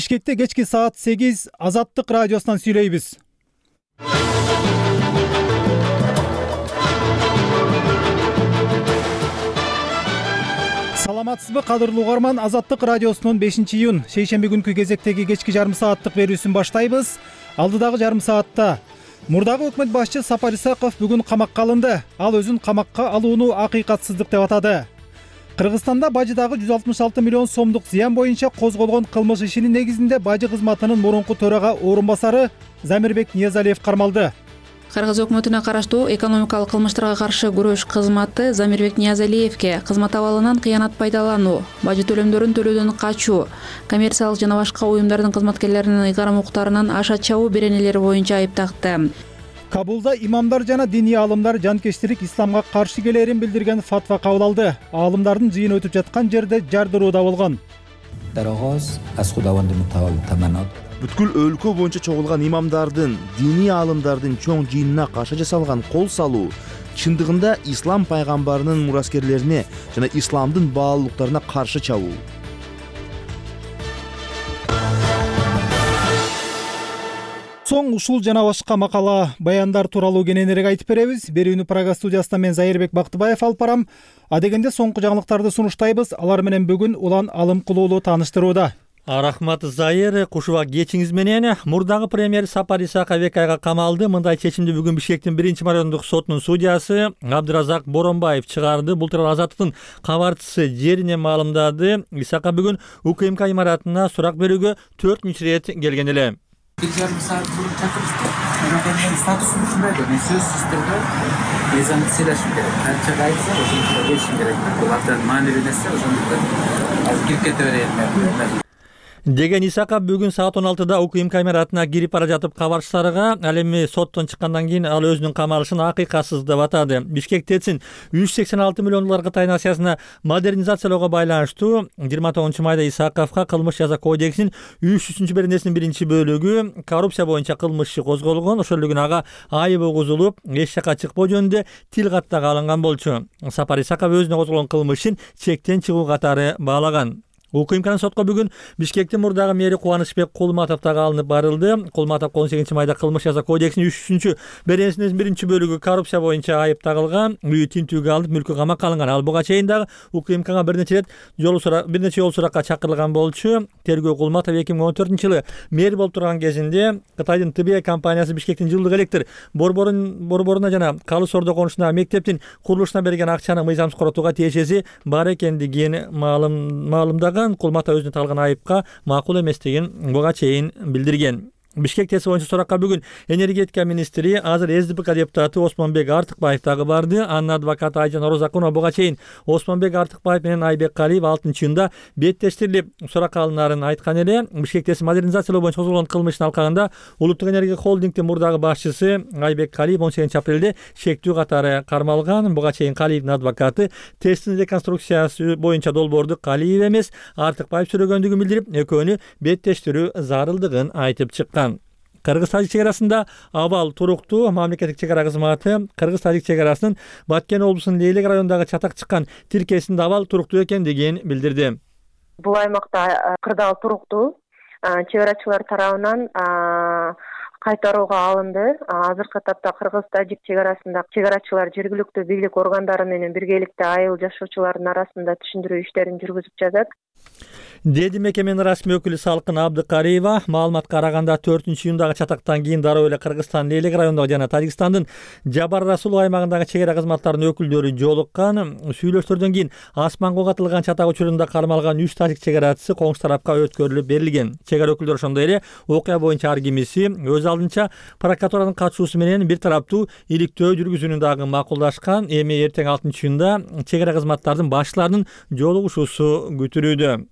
Бишкекте кечки саат 8 Азаттык радиосунан сүйлөйбүз. Саламатсызбы, кадырлуу угарман? Азаттык радиосунун 5-июнь шейшемби күнкү кезектеги кечки жарым сааттык берүүсүн баштайбыз. Алдыдагы жарым саатта мурдагы өкмөт башчы Сапар Исаков бүгүн камакка алынды. Ал өзүн камакка алууну акыйкатсыздык деп атады. Кыргызстанда бажыдагы 166 миллион сомдук зыян боюнча козголгон кылмыш ишинин негизинде бажы кызматынын мурунку төрага орун басары Замирбек Ниязалиев кармалды. Кыргыз өкмөтүнө караштуу экономикалык кылмыштарга каршы күрөш кызматы Замирбек Ниязалиевке кызмат абалынан кыянат пайдалануу, бажы төлөмдөрүн төлөөдөн качуу, коммерциялык жана башка уюмдардын кызматкерлеринин ыйгарым укуктарынан аша чабуу беренелери боюнча айып такты. Кабулда имамдар жана диний аалымдар жанкечтирик исламга каршы келерин билдирген фатва кабыл алды. Аалымдардын жыйыны өтүп жаткан жерде жардыруу да болгон. Бүткүл өлкө боюнча чогулган имамдардын, диний аалымдардын чоң жыйынына каршы жасалган кол салуу чындыгында ислам пайгамбарынын мураскерлерине жана исламдын баалуулуктарына каршы чабуу. Соң ушул жана башка макала баяндар тууралуу кененирээк айтып беребиз. Берүүнү Прага студиясынан мен Зайырбек Бактыбаев алып барам. Адегенде соңку жаңылыктарды сунуштайбыз. Алар менен бүгүн Улан Алымкулуулу тааныштырууда. Рахмат Зайыр, кушуба кечиңиз менен. Мурдагы премьер Сапар Исаков 2 айга камалды. Мындай чечимди бүгүн Бишкектин 1-райондук сотунун судьясы Абдыразак Боронбаев чыгарды. Бул тууралуу Азаттыктын кабарчысы жерине маалымдады. Исаков бүгүн УКМК имаратына сурак берүүгө 4-нчи рет келген эле. Bir yarım saat bunu takılıştı. Benim statüsüm şundaydı. Ben söz sistemde ezanı söyleşim gerek. Her şey aitse o zaman gelişim gerek. Kulaktan manevi neyse o zaman az girket öğrenmem. Деген Исаков бүгүн саат 16-да УКМК имаратына кирип бара жатып кабарчыларга ал эми соттон чыккандан кийин ал өзүнүн камалышын акыйкатсыз деп атады. Бишкек ТЭЦин 186 миллион доллар Кытай акциясына модернизациялоого байланыштуу 29-майда Исаковго кылмыш жаза кодексинин 300 беренесинин 1-бөлүгү коррупция боюнча кылмыш иши козголгон. Ошол эле күнү ага айып угузулуп, эч жакка чыкпоо жөнүндө тил каттак алынган болчу. Сапар Исаков өзүнө козголгон кылмышын чектен чыгуу катары баалаган. УКМКнын сотко бүгүн Бишкектин мурдагы мэри Кубанычбек Кулматов дагы алынып барылды. Кулматов 18-майда кылмыш жаза кодексинин 300 беренесинин 1-бөлүгү коррупция боюнча айып тагылган. Үйү тинтүүгө алынып, мүлкү камакка алынган. Ал буга чейин дагы УКМКга бир нече жол суракка чакырылган болчу. Тергөө Кулматов 2014-жылы мэр болуп турган кезинде Кытайдын ТБ компаниясы Бишкектин жылдык электр борборуна жана Калыс Ордо конушундагы мектептин курулушуна берген акчаны мыйзамсыз тиешеси бар экендигин маалымдаган. Кулматов өзүнө тагылган айыпка макул эместигин буга чейин билдирген. Бишкек ТЭЦ боюнча суракка бүгүн энергетика министри, азыр СДПК депутаты Осмонбек Артыкбаев дагы барды. Анын адвокаты Айжан Орозакунова буга чейин Осмонбек Артыкбаев менен Айбек Калиев 6-июнда беттештирилип суракка алынарын айткан эле. Бишкек ТЭЦ модернизациялоо боюнча козголгон кылмыштын алкагында Улуттук энергия холдингдин мурдагы башчысы Айбек Калиев 18-апрелде шектүү катары кармалган. Буга чейин Калиевдин адвокаты ТЭЦтин реконструкциясы боюнча долбоорду Калиев эмес Артыкбаев сүрөгөндүгүн билдирип, экөөнү беттештирүү зарылдыгын айтып чыккан. Кыргыз-Тажик чегарасында абал туруктуу. Мамлекеттик чегара кызматы Кыргыз-Тажик чегарасынын Баткен облусунун Лейлек районундагы чатак чыккан тиркесинде абал туруктуу экендигин билдирди. Бул аймакта кырдаал туруктуу. Чегарачылар тарабынан кайтарууга алынды. Азыркы этапта Кыргыз-Тажик чегарасында чегарачылар жергиликтүү бийлик органдары менен биргеликте айыл жашоочулардын арасында түшүндүрүү иштерин жүргүзүп жатат. Деди мекеменин расмий өкүлү Салкын Абдыкариева маалыматка караганда 4-июндагы чатактан кийин дароо эле Кыргызстан Лейлек районундагы жана Тажикстандын Жабар Расул аймагындагы чегара кызматтарынын өкүлдөрү жолуккан. Сүйлөштөрдөн кийин асманга катылган чатак учурунда кармалган 3 тажик чегарачысы коңшу тарапка өткөрүлүп берилген. Чегара өкүлдөрү ошондой эле окуя боюнча ар кимиси өз алдынча прокуратуранын катышуусу менен бир тараптуу иликтөө жүргүзүүнү дагы макулдашкан. Эми эртең 6-июнда чегара кызматтарынын башчыларынын жолугушуусу күтүлүүдө.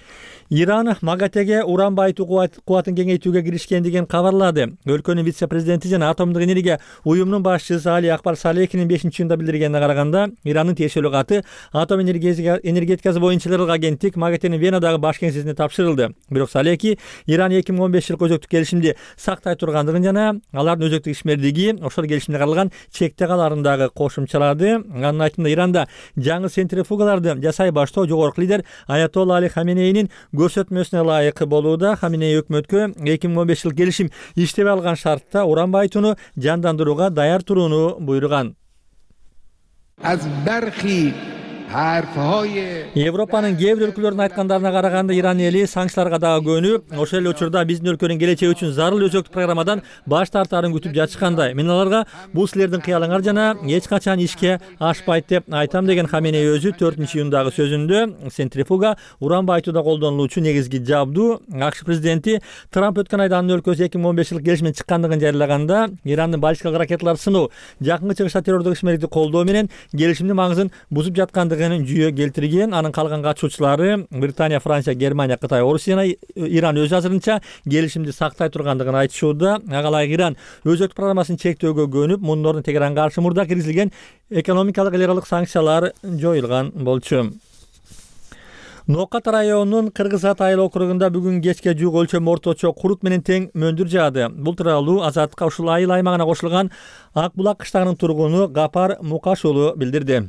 Иран МАГАТЭге уран байытуу кубатын кеңейтүүгө киришкендигин кабарлады. Өлкөнүн вице-президенти жана атомдук энергия уюмунун башчысы Али Акбар Салехинин 5-июнда билдиргенине караганда, Ирандын тиешелүү каты атом энергетикасы боюнча ылгак агенттик МАГАТЭнин Венадагы баш кеңсесине тапшырылды. Бирок Салехи Иран 2015 жылкы өзөктүк келишимди сактай тургандыгын жана алардын өзөктүк ишмердиги ошол келишимде каралган чекте каларын дагы кошумчалады. Анын айтымында Иранда жаңы центрифугаларды жасай баштоо жогорку лидер Аятолла Али Хаменейнин көрсөтмөсүнө ылайык болууда. Хаменеи өкмөткө 2015 жыл келишим иштебей алган шартта уран байытууну жандандырууга даяр турууну буйруган. Европанын кээ бир өлкөлөрүнүн айткандарына караганда Иран эли санкцияларга дагы көнүп, ошол эле учурда биздин өлкөнүн келечеги үчүн зарыл өзөктүк программадан баш тартаарын күтүп жатышкандай. Мен аларга бул силердин кыялыңар жана эч качан ишке ашпайт деп айтам деген Хаменеи өзү 4-июндагы сөзүндө центрифуга уран байытууда колдонулуучу негизги жабдуу АКШ президенти Трамп өткөн айда анын өлкөсү 2015 жылы келишимден чыккандыгын жарыялаганда Ирандын баллистикалык ракеталарды сыноо, жакынкы чыгышта террордук ишмердикти колдоо менен келишимдин маңызын бузуп жаткандыгын жүйө келтирген. Анын калган катышуучулары Британия, Франция, Германия, Кытай, Орусия жана Иран өз азырынча келишимди сактай тургандыгын айтышууда. Ага ылайык Иран өзөктүк программасын чектөөгө көнүп, мунун ордуна Тегеранга каршы мурда киргизилген экономикалык эл аралык санкциялар жоюлган болчу. Ноокат районунун Кыргызат айыл округунда бүгүн кечке жүк өлчөм орточо курут менен тең мөндүр жаады. Бул тууралуу Азаттыкка ушул айыл аймагына кошулган Ак булак кыштагынын тургуну Гапар Мукаш уулу билдирди.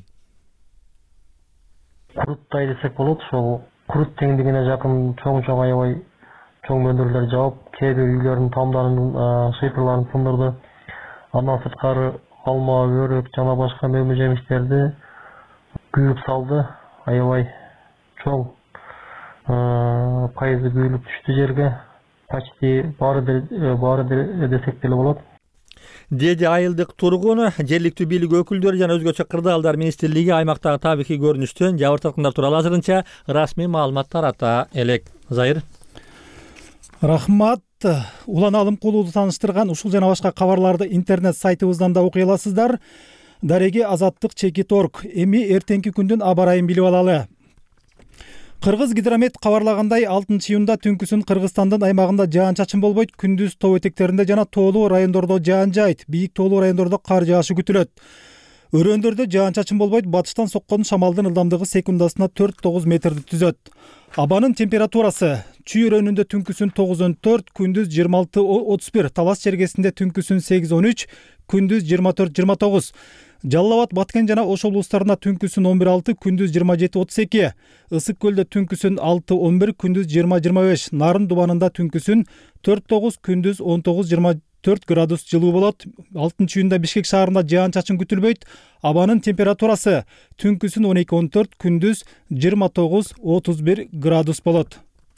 Куруттай десек болот, ошол курут теңдигине жакын чоң аябай чоң мөндүрлөр жаап, кээ бир үйлөрдүн тамдарын, шыйпырларын тындырды. Андан сырткары алма, өрүк жана башка мөмө жемиштерди күйүп салды. Аябай чоң пайызы күйүлүп түштү жерге. Почти баары десек деле болот. Деди айылдык тургун, жергиликтүү бийлик өкүлдөрү жана өзгөчө кырдаалдар министрлиги аймактагы табигый көрүнүштөн жабыр тарткандар тууралуу азырынча расмий маалымат тарата элек. Зайыр. Рахмат. Улан Алымкулууну тааныштырган ушул жана башка кабарларды интернет сайтыбыздан да окуй аласыздар. Дареги Азаттык Чекит.орг. Эми эртеңки күндүн аба ырайын билип алалы. Кыргыз гидромет кабарлагандай 6-июнда түнкүсүн Кыргызстандын аймагында жаан-чачын болбойт, күндүз тоо этектеринде жана тоолуу райондордо жаан жаайт, бийик тоолуу райондордо кар жаашы күтүлөт. Өрөөндөрдө жаан-чачын болбойт, батыштан соккон шамалдын ылдамдыгы секундасына 4-9 метрди түзөт. Абанын температурасы: Чүй өрөөнүндө түнкүсүн 9-14, күндүз 26-31, Талас чергесинде түнкүсүн 8-13, күндүз 24-29. Жалал Абад, Баткен жана Ош облустарында түнкүсүн 11-6, күндүз 27-32. Ысык көлдө түнкүсүн 6-11, күндүз 20-25. Нарын Дубанында түнкүсүн 4-9, күндүз 19-24 градус жылуу болот. 6-июнда Бишкек шаарында жаан-чачын күтүлбөйт. Абанын температурасы: түнкүсүн 12-14, күндүз 29-31 градус болот.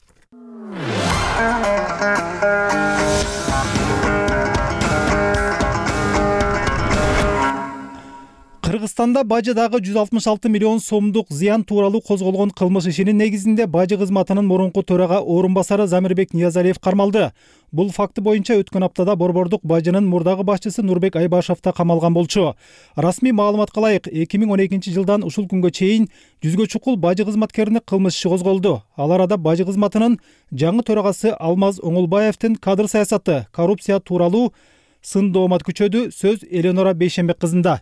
Кыргызстанда бажыдагы 166 миллион сомдук зыян тууралуу козголгон кылмыш ишинин негизинде бажы кызматынын мурунку төрага орун басары Замирбек Ниязалиев кармалды. Бул факты боюнча өткөн аптада Борбордук бажынын мурдагы башчысы Нурбек Айбашев да камалган болчу. Расмий маалыматка ылайык 2012 жылдан ушул күнгө чейин 100гө чукул бажы кызматкерине кылмыш иши козголду. Ал арада бажы кызматынын жаңы төрагасы Алмаз Оңолбаевдин кадр саясаты, коррупция тууралуу сын доомат күчөдү. Сөз Эленора Бейшембек кызында.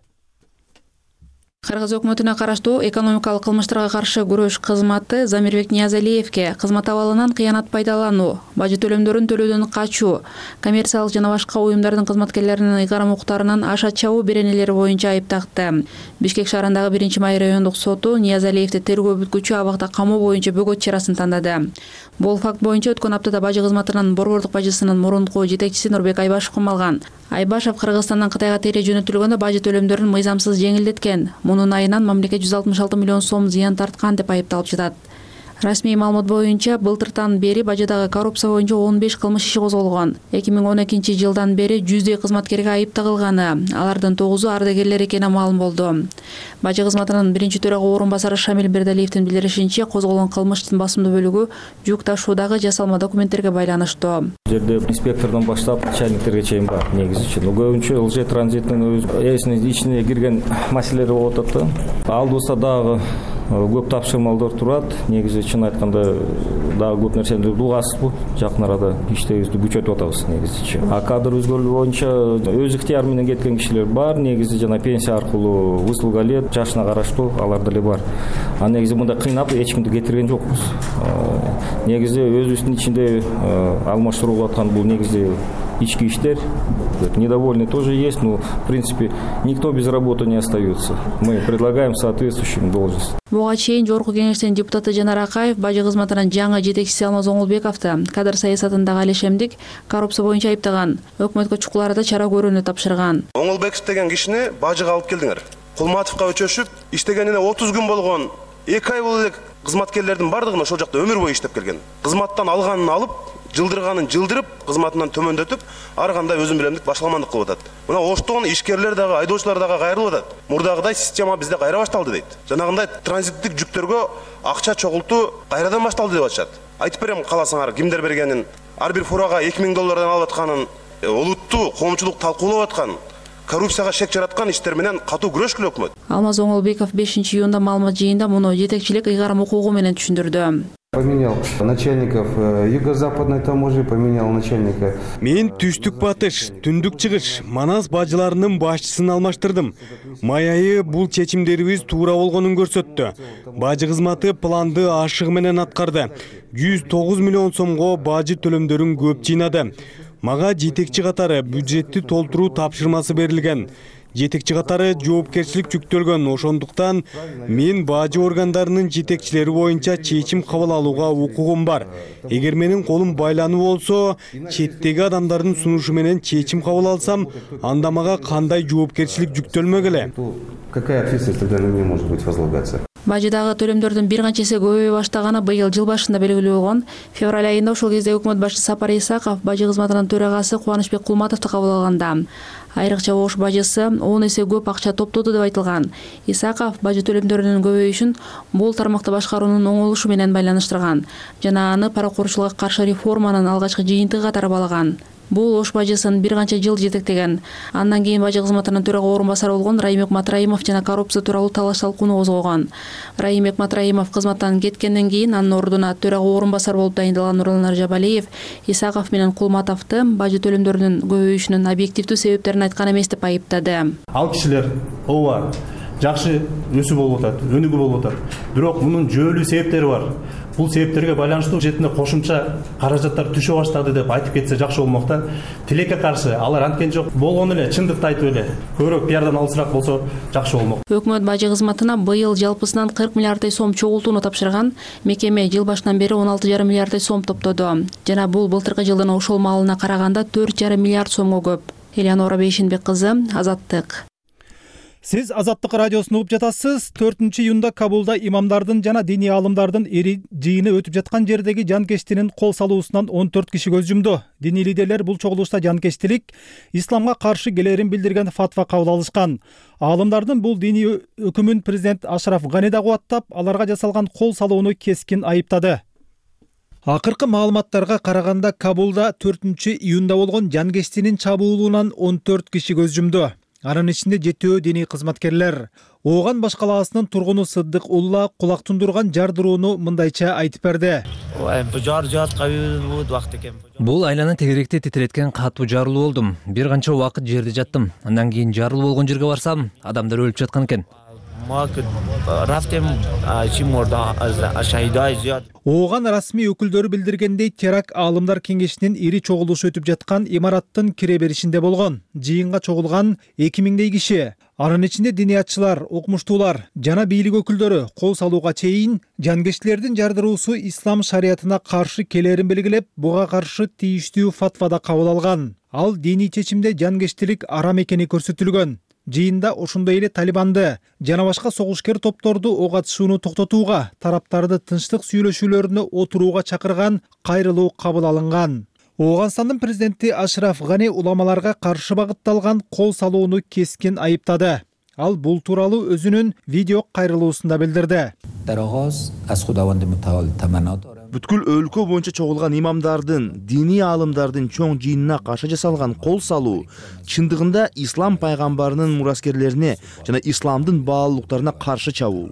Кыргыз өкмөтүнө караштуу экономикалык кылмыштарга каршы күрөш кызматы Замирбек Ниязалиевке кызмат абалынан кыянат пайдалануу, бажы төлөмдөрүн төлөөдөн качуу, коммерциялык жана башка уюмдардын кызматкерлеринин ыйгарым укуктарынан аша чабуу беренелери боюнча айып такты. Бишкек шаарындагы 1-май райондук соту Ниязалиевди тергөө бүткүчү абакта камоо боюнча бөгөт чарасын тандады. Бул факт боюнча өткөн аптада бажы кызматынын борбордук бажысынын мурунку жетекчиси Нурбек Айбашев камалган. Айбашев Кыргызстандан Кытайга тере жөнөтүлгөндө бажы төлөмдөрүн мыйзамсыз жеңилдеткен. Мунун айынан мамлекет 166 миллион сом зыян тарткан деп айыпталып жатат. Расмий маалымат боюнча былтыртан бери бажыдагы коррупция боюнча 15 кылмыш иши козголгон. 2012 жылдан бери 100 кызматкерге айып тагылганы, алардын 9-у ардагерлер экени маалым болду. Бажы кызматынын биринчи төрага орун басары Шамил Бердалиевдин билдиришинче, козголгон кылмыштын басымдуу бөлүгү жүк ташуудагы жасалма документтерге байланыштуу. Жерде инспектордон баштап начальниктерге чейин бар негизи үчүн. Көбүнчө ЛЖ транзиттин өз эсинин ичине кирген маселелер болуп атат да. Ал болсо дагы көп тапшырмалдар турат. Негизи чын айтканда дагы көп нерсени дугасыз бул. Жакын арада иштебизди күчөтүп атабыз негизичи. А кадр өзгөрүү боюнча өз ыктыяры менен кеткен кишилер бар. Негизи жана пенсия аркылуу высылга элек жашына караштуу алар деле бар. А негизи мындай кыйнап эч кимди кетирген жокпуз. Негизи өзүбүздүн ичинде алмаштырылып аткан бул негизи ички иштер. Недовольные тоже есть, но в принципе никто без работы не остается. Мы предлагаем соответствующим должности. Буга чейин Жогорку Кеңештин депутаты Жанар Акаев бажы кызматынын жаңы жетекчиси Алмаз Оңолбековду кадр саясатындагы алешемдик коррупция боюнча айыптаган. Өкмөткө чукул арада чара көрүүнү тапшырган. Оңолбеков деген кишини бажыга алып келдиңер. Кулматовго өчөшүп, иштегенине 30 күн болгон, 2 ай болуп элек кызматкерлердин бардыгын ошол жакта өмүр бою иштеп келген. Кызматтан алганын алып, жылдырганын жылдырып, кызматынан төмөндөтүп, ар кандай өзүн билемдик башаламандык кылып атат. Мына оштон ишкерлер дагы, айдоочулар дагы кайрылып атат. Мурдагыдай система бизде кайра башталды дейт. Жанагындай транзиттик жүктөргө акча чогултуу кайрадан башталды деп атышат. Айтып берем каласыңар, кимдер бергенин, ар бир фурага 2000 доллардан алып атканын, олуттуу коомчулук талкуулап аткан, коррупцияга шек жараткан иштер менен катуу күрөшкүлө өкмөт. Алмаз Оңолбеков 5-июнда маалымат жыйында муну жетекчилик ыйгарым укугу менен түшүндүрдү. Поменял начальников юго-западной таможни, поменял начальника. Мен түштүк батыш, түндүк чыгыш, Манас бажыларынын башчысын алмаштырдым. Май айы бул чечимдерибиз туура болгонун көрсөттү. Бажы кызматы планды ашыгы менен аткарды. 109 миллион сомго бажы төлөмдөрүн көп жыйнады. Мага жетекчи катары бюджетти толтуруу тапшырмасы берилген. Жетекчи катары жоопкерчилик жүктөлгөн. Ошондуктан мен бажы органдарынын жетекчилери боюнча чечим кабыл алууга укугум бар. Эгер менин колум байланып болсо, четтеги адамдардын сунушу менен чечим кабыл алсам, анда мага кандай жоопкерчилик жүктөлмөк эле? Какая ответственность тогда на меня может быть возлагаться? Бажыдагы төлөмдөрдүн бир канча эсе көбөйө баштаганы быйыл жыл башында белгилүү болгон. Февраль айында ошол кезде өкмөт башчысы Сапар Исаков бажы кызматынын төрагасы Кубанычбек Кулматовду кабыл алганда. Айрыкча Ош бажысы 10 эсе көп акча топтоду деп айтылган. Исаков бажы төлөмдөрүнүн көбөйүшүн бул тармакты башкаруунун оңолушу менен байланыштырган жана аны паракурчулукка каршы реформанын алгачкы жыйынтыгы катары балаган. Бул Ош бажысын бир канча жыл жетектеген. Андан кийин бажы кызматынын төрага орун басары болгон Раимбек Матраимов жана коррупция тууралуу талаш талкууну козгогон. Раимбек Матраимов кызматтан кеткенден кийин анын ордуна төрага орун басар болуп дайындалган Нурлан Аржабалиев Исаков менен Кулматовду бажы төлөмдөрүнүн көбөйүшүнүн объективдүү себептерин айткан эмес деп айыптады. Ал кишилер ооба жакшы өсүү болуп атат, өнүгүү болуп атат. Бирок мунун жөөлүү себептери бар. Бул себептерге байланыштуу бюджетине кошумча каражаттар түшө баштады деп айтып кетсе жакшы болмок да. Тилекке каршы алар анткен жок. Болгон эле чындыкты айтып эле. Көбүрөөк пиардан алысыраак болсо жакшы болмок. Өкмөт бажы кызматына быйыл жалпысынан 40 миллиарддай сом чогултууну тапшырган. Мекеме жыл башынан бери 16,5 миллиарддай сом топтоду. Жана бул былтыркы жылдын ошол маалына караганда 4,5 миллиард сомго көп. Элеонора Бейшенбек кызы, Азаттык. Сиз Азаттык радиосун угуп жатасыз. 4-июнда Кабулда имамдардын жана диний аалымдардын эри жыйыны өтүп жаткан жердеги жанкештинин кол салуусунан 14 киши көз жумду. Диний лидерлер бул чогулушта жанкештилик, исламга каршы келерин билдирген фатва кабыл алышкан. Аалымдардын бул диний өкүмүн президент Ашраф Гани да кубаттап, аларга жасалган кол салууну кескин айыптады. Акыркы маалыматтарга караганда Кабулда 4-июнда болгон жанкештинин чабуулунан 14 киши көз жумду. Анын ичинде 7 диний кызматкерлер. Ооган баш калаасынын тургуну Сыддык Улла кулак тундурган жардырууну мындайча айтып берди. Бул айланы тегеректе титиреткен катуу жарылуу болдум. Бир канча убакыт жерде жаттым. Андан кийин жарылуу болгон жерге барсам, адамдар өлүп жаткан экен. Ооган расмий өкүлдөрү билдиргендей, теракт аалымдар кеңешинин ири чогулушу өтүп жаткан имараттын кире беришинде болгон. Жыйынга чогулган 2000дей киши. Анын ичинде диниятчылар, окумуштуулар жана бийлик өкүлдөрү кол салууга чейин жанкештилердин жардыруусу ислам шариятына каршы келерин белгилеп, буга каршы тийиштүү фатвада кабыл алган. Ал диний чечимде жанкештилик арам экени көрсөтүлгөн. Жыйында ошондой эле Талибанды жана башка согушкер топторду ок атышууну токтотууга, тараптарды тынчтык сүйлөшүүлөрүнө отурууга чакырган кайрылуу кабыл алынган. Ооганстандын президенти Ашраф Гани уламаларга каршы багытталган кол салууну кескин айыптады. Ал бул тууралуу өзүнүн видео кайрылуусунда билдирди. Бүткүл өлкө боюнча чогулган имамдардын, диний аалымдардын чоң жыйынына каршы жасалган кол салуу чындыгында ислам пайгамбарынын мураскерлерине жана исламдын баалуулуктарына каршы чабуу.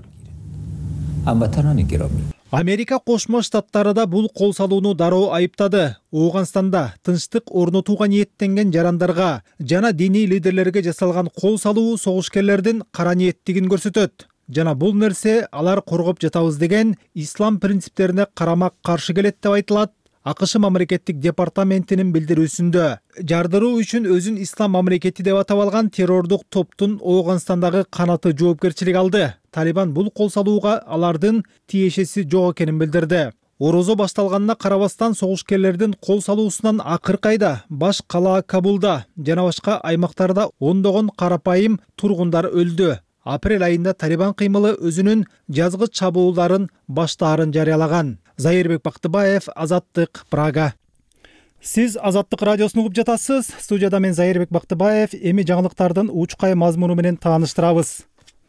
Америка Кошмо Штаттары да бул кол салууну дароо айыптады. Ооганстанда тынчтык орнотууга ниеттенген жарандарга жана диний лидерлерге жасалган кол салуу согушкерлердин кара ниеттигин көрсөтөт. Жана бул нерсе алар коргоп жатабыз деген ислам принциптерине карама каршы келет деп айтылат АКШ мамлекеттик департаментинин билдирүүсүндө. Жардыруу үчүн өзүн ислам мамлекети деп атап алган террордук топтун Оогунстандагы канаты жоопкерчилик алды. Талибан бул кол салууга алардын тиешеси жок экенин билдирди. Орозо башталганына карабастан согушкерлердин кол салуусунан акыркы айда баш калаа Кабулда жана башка аймактарда ондогон карапайым тургундар өлдү. Апрель айында Талибан кыймылы өзүнүн жазгы чабуулдарын баштаарын жарыялаган. Зайырбек Бактыбаев, Азаттык, Прага. Сиз Азаттык радиосун угуп жатасыз. Студияда мен Зайырбек Бактыбаев. Эми жаңылыктардын учкай мазмуну менен тааныштырабыз.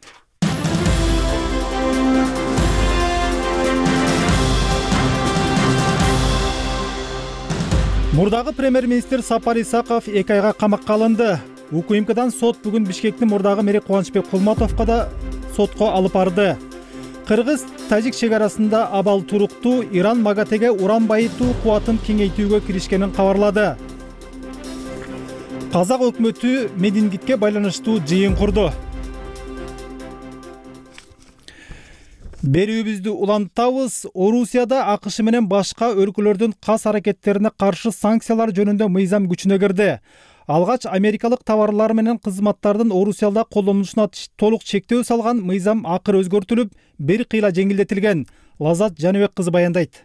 Мурдагы премьер-министр Сапар Исаков 2 айга камакка алынды. УКМКдан сот бүгүн Бишкектин мурдагы мэри Кубанычбек Кулматовго да сотко алып барды. Кыргыз-Тажик чегарасында абал туруктуу Иран МАГАТЭге уран байытуу кубатын кеңейтүүгө киришкенин кабарлады. Казак өкмөтү Медингитке байланыштуу жыйын курду. Берүүбүздү улантабыз. Орусияда АКШ менен башка өлкөлөрдүн кас аракеттерине каршы санкциялар жөнүндө мыйзам күчүнө кирди. Алгач америкалык товарлар менен кызматтардын Орусияда колдонулушуна толук чектөө салган мыйзам акыры өзгөртүлүп, бир кыйла жеңилдетилген. Лазат Жаныбек кызы баяндайт.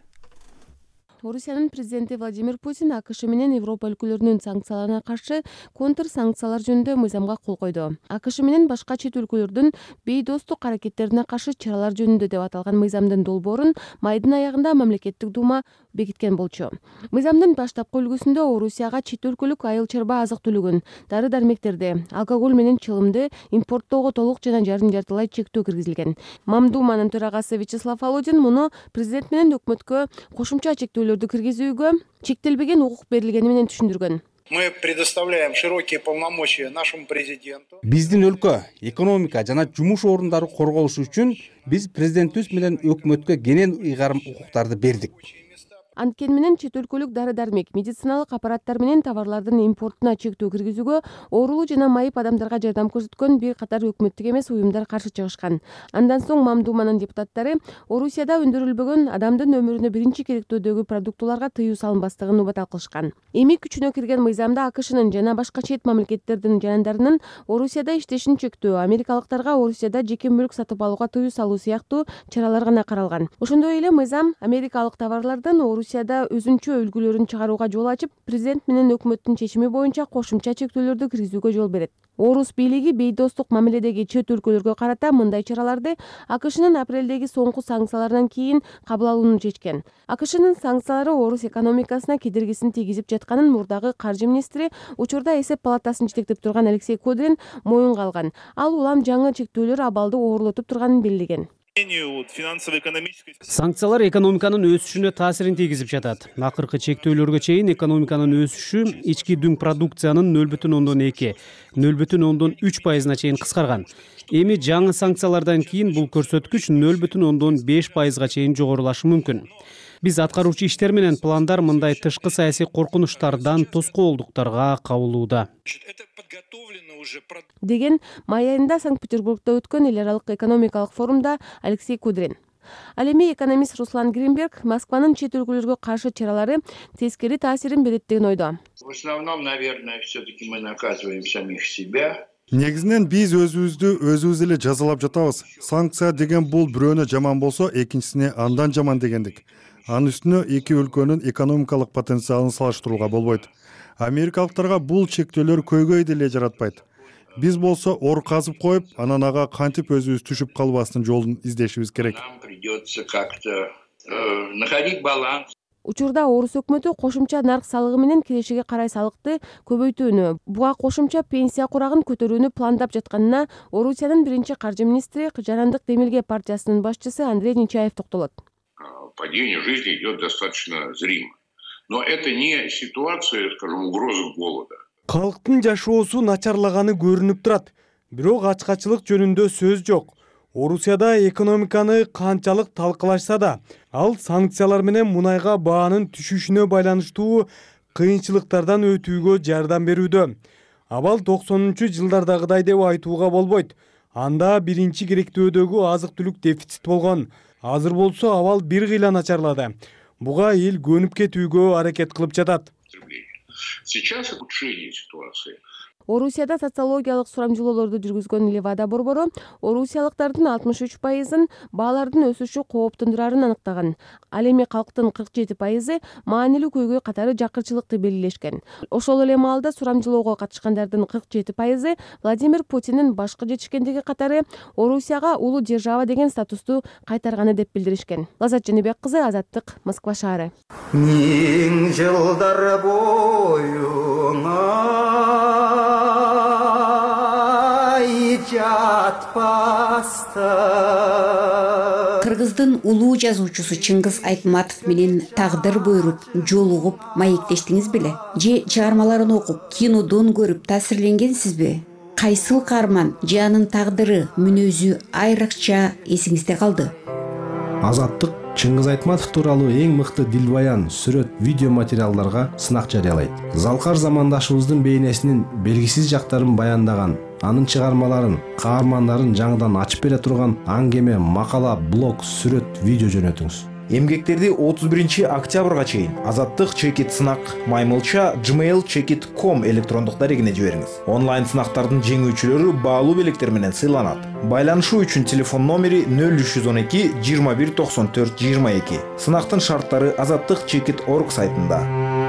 Орусиянын президенти Владимир Путин АКШ менен Европа өлкөлөрүнүн санкцияларына каршы контр санкциялар жөнүндө мыйзамга кол койду. АКШ менен башка чет өлкөлөрдүн бейдостук аракеттерине каршы чаралар жөнүндө деп аталган мыйзамдын долбоорун майдын аягында мамлекеттик дума бекиткен болчу. Мыйзамдын баштапкы үлгүсүндө Орусияга чет өлкөлүк айыл чарба азык түлүгүн, дары-дармектерди, алкоголь менен чылымды импорттоого толук жана жарым-жартылай чектөө киргизилген. Мамдуманын төрагасы Вячеслав Володин муну президент менен өкмөткө кошумча чектөөлөрдү киргизүүгө чектелбеген укук берилгени менен түшүндүргөн. Мы предоставляем широкие полномочия нашему президенту. Биздин өлкө экономика жана жумуш орундары корголушу үчүн биз президентибиз менен өкмөткө кенен ыйгарым укуктарды бердик. Анткени менен чет өлкөлүк дары-дармек, медициналык аппараттар менен товарлардын импортуна чектөө киргизүүгө оорулуу жана майып адамдарга жардам көрсөткөн бир катар өкмөттүк эмес уюмдар каршы чыгышкан. Андан соң Мамдуманын депутаттары Орусияда өндүрүлбөгөн адамдын өмүрүнө биринчи керектөөдөгү продуктуларга тыюу салынбастыгын убада кылышкан. Эми күчүнө кирген мыйзамда АКШнын жана башка чет мамлекеттердин жарандарынын Орусияда иштешин чектөө, америкалыктарга Орусияда жеке мүлк сатып алууга тыюу салуу сыяктуу чаралар гана каралган. Ошондой эле мыйзам америкалык товарлардын Орусияда өзүнчө үлгүлөрүн чыгарууга жол ачып, президент менен өкмөттүн чечими боюнча кошумча чектөөлөрдү киргизүүгө жол берет. Орус бийлиги бейдостук мамиледеги чет өлкөлөргө карата мындай чараларды АКШнын апрелдеги соңку санкцияларынан кийин кабыл алууну чечкен. АКШнын санкциялары Орус экономикасына кедергисин тийгизип жатканын мурдагы каржы министри, учурда эсеп палатасын жетектеп турган Алексей Кудрин моюнга алган. Ал улам жаңы чектөөлөр абалды оорлотуп турганын белгилеген. Санкциялар экономиканын өсүшүнө таасирин тийгизип жатат. Акыркы чектөөлөргө чейин экономиканын өсүшү ички дүң продукциянын 0,2, 0,3% чейин кыскарган. Эми жаңы санкциялардан кийин бул көрсөткүч 0,5% чейин жогорулашы мүмкүн. Биз аткаруучу иштер менен пландар мындай тышкы саясий коркунучтардан тоскоолдуктарга кабылууда. Деген май айында Санкт-Петербургда өткөн эл аралык экономикалык форумда Алексей Кудрин. Ал эми экономист Руслан Гринберг Москванын чет өлкөлөргө каршы чаралары тескери таасирин берет деген ойдо. В основном, наверное, все-таки мы наказываем самих себя. Негизинен биз өзүбүз эле жазалап жатабыз. Санкция деген бул бирөөнө жаман болсо, экинчисине андан жаман дегендик. Анын үстүнө эки өлкөнүн экономикалык потенциалын салыштырууга болбойт. Америкалыктарга бул чектөөлөр көйгөй деле жаратпайт. Биз болсо ор казып коюп, анан ага кантип өзүбүз түшүп калбастын жолун издешибиз керек. Нам придется как-то находить баланс. Учурда Орус өкмөтү кошумча нарк салыгы менен келечеге карай салыкты көбөйтүүнү, буга кошумча пенсия курагын көтөрүүнү пландап жатканына Орусиянын биринчи каржы министри Жарандык Демилге партиясынын башчысы Андрей Нечаев токтолот. Падение жизни идет достаточно зримо. Но это не ситуация, скажем, угрозы голода. Калктын жашоосу начарлаганы көрүнүп турат. Бирок ачкачылык жөнүндө сөз жок. Орусияда экономиканы канчалык талкалашса да, ал санкциялар менен мунайга баанын түшүшүнө байланыштуу кыйынчылыктардан өтүүгө жардам берүүдө. Абал 90-жылдардагыдай деп айтууга болбойт. Анда биринчи керектөөдөгү азык түлүк дефицит болгон. Азыр болсо абал бир кыйла начарлады. буга эл көнүп кетүүгө аракет кылып жатат. Сейчас ухудшение ситуации. Орусияда социологиялык сурамжылоолорду жүргүзгөн Левада борбору орусиялыктардын 63%-ын баалардын өсүшү кооптондурарын аныктаган. Ал эми калктын 47%-ы маанилүү көйгөй катары жакырчылыкты белгилешкен. Ошол эле маалда сурамжылоого катышкандардын 47%-ы Владимир Путиндин башкы жетишкендиги катары Орусияга улуу держава деген статусту кайтарганы деп билдиришкен. Лазат Женебек кызы, Азаттык, Москва шаары. Миң жылдар боюңа Кыргыздын улуу жазуучусу Чыңгыз Айтматов менен тагдыр буйруп, жолугуп, маектештиңиз беле? Же чыгармаларын окуп, кинодон көрүп таасирленгенсизби? Кайсыл каарман же анын тагдыры, мүнөзү айрыкча эсиңизде калды? Азаттык Чыңгыз Айтматов тууралуу эң мыкты дилбаян, сүрөт, видео материалдарга сынак жарыялайт. Залкар замандашыбыздын бейнесинин белгисиз жактарын баяндаган, анын чыгармаларын, каармандарын жаңыдан ачып бере турган аңгеме, макала, блог, сүрөт, видео жөнөтүңүз. Эмгектерди 31 октябрга чейин Азаттык чекит сынак маймылча gmail.com электрондук дарегине жибериңиз. Онлайн сынактардын жеңүүчүлөрү баалуу белектер менен сыйланат. Байланышуу үчүн телефон номери 0312 21 94 22. Сынактын шарттары azattikchekit.org сайтында.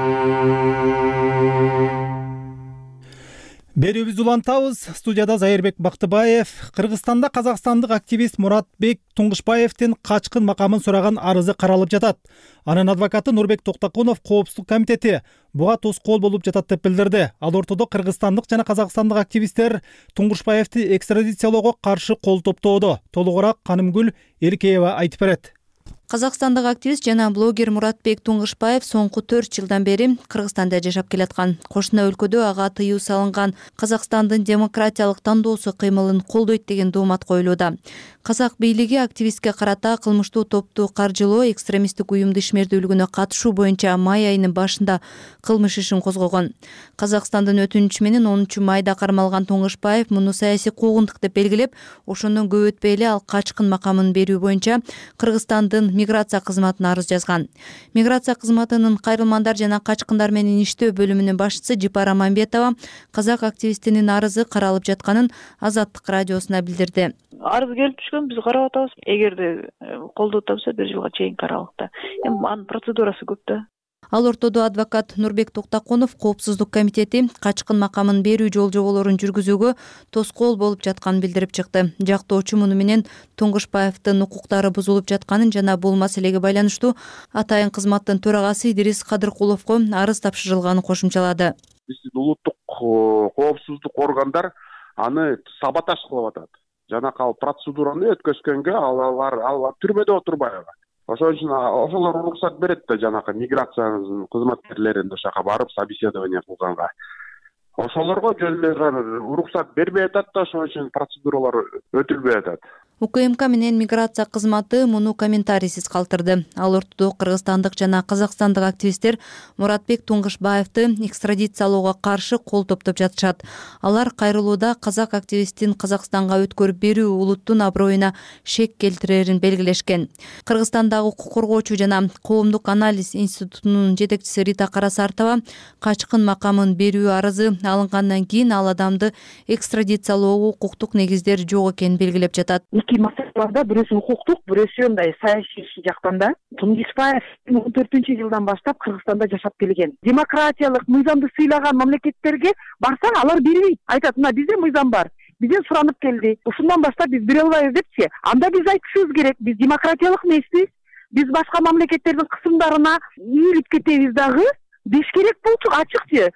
Берүүбүздү улантабыз. Студияда Зайырбек Бактыбаев. Кыргызстанда казакстандык активист Муратбек Туңгушбаевдин качкын макамын сураган арызы каралып жатат. Анын адвокаты Нурбек Токтокунов Коопсуздук комитети буга тоскоол болуп жатат деп билдирди. Ал ортодо кыргызстандык жана казакстандык активисттер Туңгушбаевди экстрадициялоого каршы кол топтоодо. Толугураак Канымгүл Эркеева айтып берет. Казакстандык активист жана блогер Муратбек Туңгушбаев соңку 4 жылдан бери Кыргызстанда жашап келаткан. Кошуна өлкөдө ага тыюу салынган Казакстандын демократиялык тандоосу кыймылын колдойт деген доомат коюлууда. Казак бийлиги активистке карата кылмыштуу топту каржылоо, экстремисттик уюмду ишмердүүлүгүнө катышуу боюнча май айынын башында кылмыш ишин козгогон. Казакстандын өтүнүчү менен 10 майда кармалган Туңгушбаев муну саясий куугунтук деп белгилеп, ошондон көп өтпөй эле ал качкын макамын берүү боюнча Кыргызстандын миграция кызматына арыз жазган. Миграция кызматынын кайрылмандар жана качкындар менен иштөө бөлүмүнүн башчысы Жипара Мамбетова казак активистинин арызы каралып жатканын Азаттык радиосуна билдирди. Арыз келип түшкөн, биз карап атабыз. Эгерде колдоп атса 1 жылга чейин каралык да. Эми анын процедурасы көп да. Ал ортодо адвокат Нурбек Токтокунов Коопсуздук комитети качкын макамын берүү жол жоболорун жүргүзүүгө тоскоол болуп жатканын билдирип чыкты. Жактоочу муну менен Туңгушбаевдин укуктары бузулуп жатканын жана бул маселеге байланыштуу атайын кызматтын төрагасы Идирис Кадыркуловго арыз тапшырылганын кошумчалады. Биздин улуттук коопсуздук органдар аны саботаж кылып атат. Жанакы процедураны өткөзгөнгө алар түрмөдө отурбайбы. Ошон үчүн ошолор уруксат берет да жанакы миграциянын кызматкерлерин ошол жака барып собеседование кылганга. Ошолорго жөн эле уруксат бербей атат да, ошон үчүн процедуралар өтүлбөй атат. УКМК менен миграция кызматы муну комментарийсиз калтырды. Ал ортодо кыргызстандык жана казакстандык активисттер Муратбек Туңгушбаевди экстрадициялоого каршы кол топтоп жатышат. Алар кайрылууда казак активистин Казакстанга өткөрүп берүү улуттун аброюна шек келтирерин белгилешкен. Кыргызстандагы укук коргоочу жана коомдук анализ институтунун жетекчиси Рита Карасартова качкын макамын берүү арызы алынгандан кийин ал адамды экстрадициялоого укуктук негиздер жок экенин белгилеп жатат. Эки маселелерде бирөөсү укуктук, бирөөсү мындай саясий жактан да. Туңгушбаев 2014-жылдан баштап Кыргызстанда жашап келген. Демократиялык мыйзамды сыйлаган мамлекеттерге барсаң, алар бербейт. Айтат, мына бизде мыйзам бар. Бизден суранып келди. Ушундан баштап биз бере албайбыз депчи. Анда биз айтышыбыз керек. Биз демократиялык эмеспиз. Биз башка мамлекеттердин кысымдарына ийилип кетебиз дагы. Биз керек болчу ачыкчы.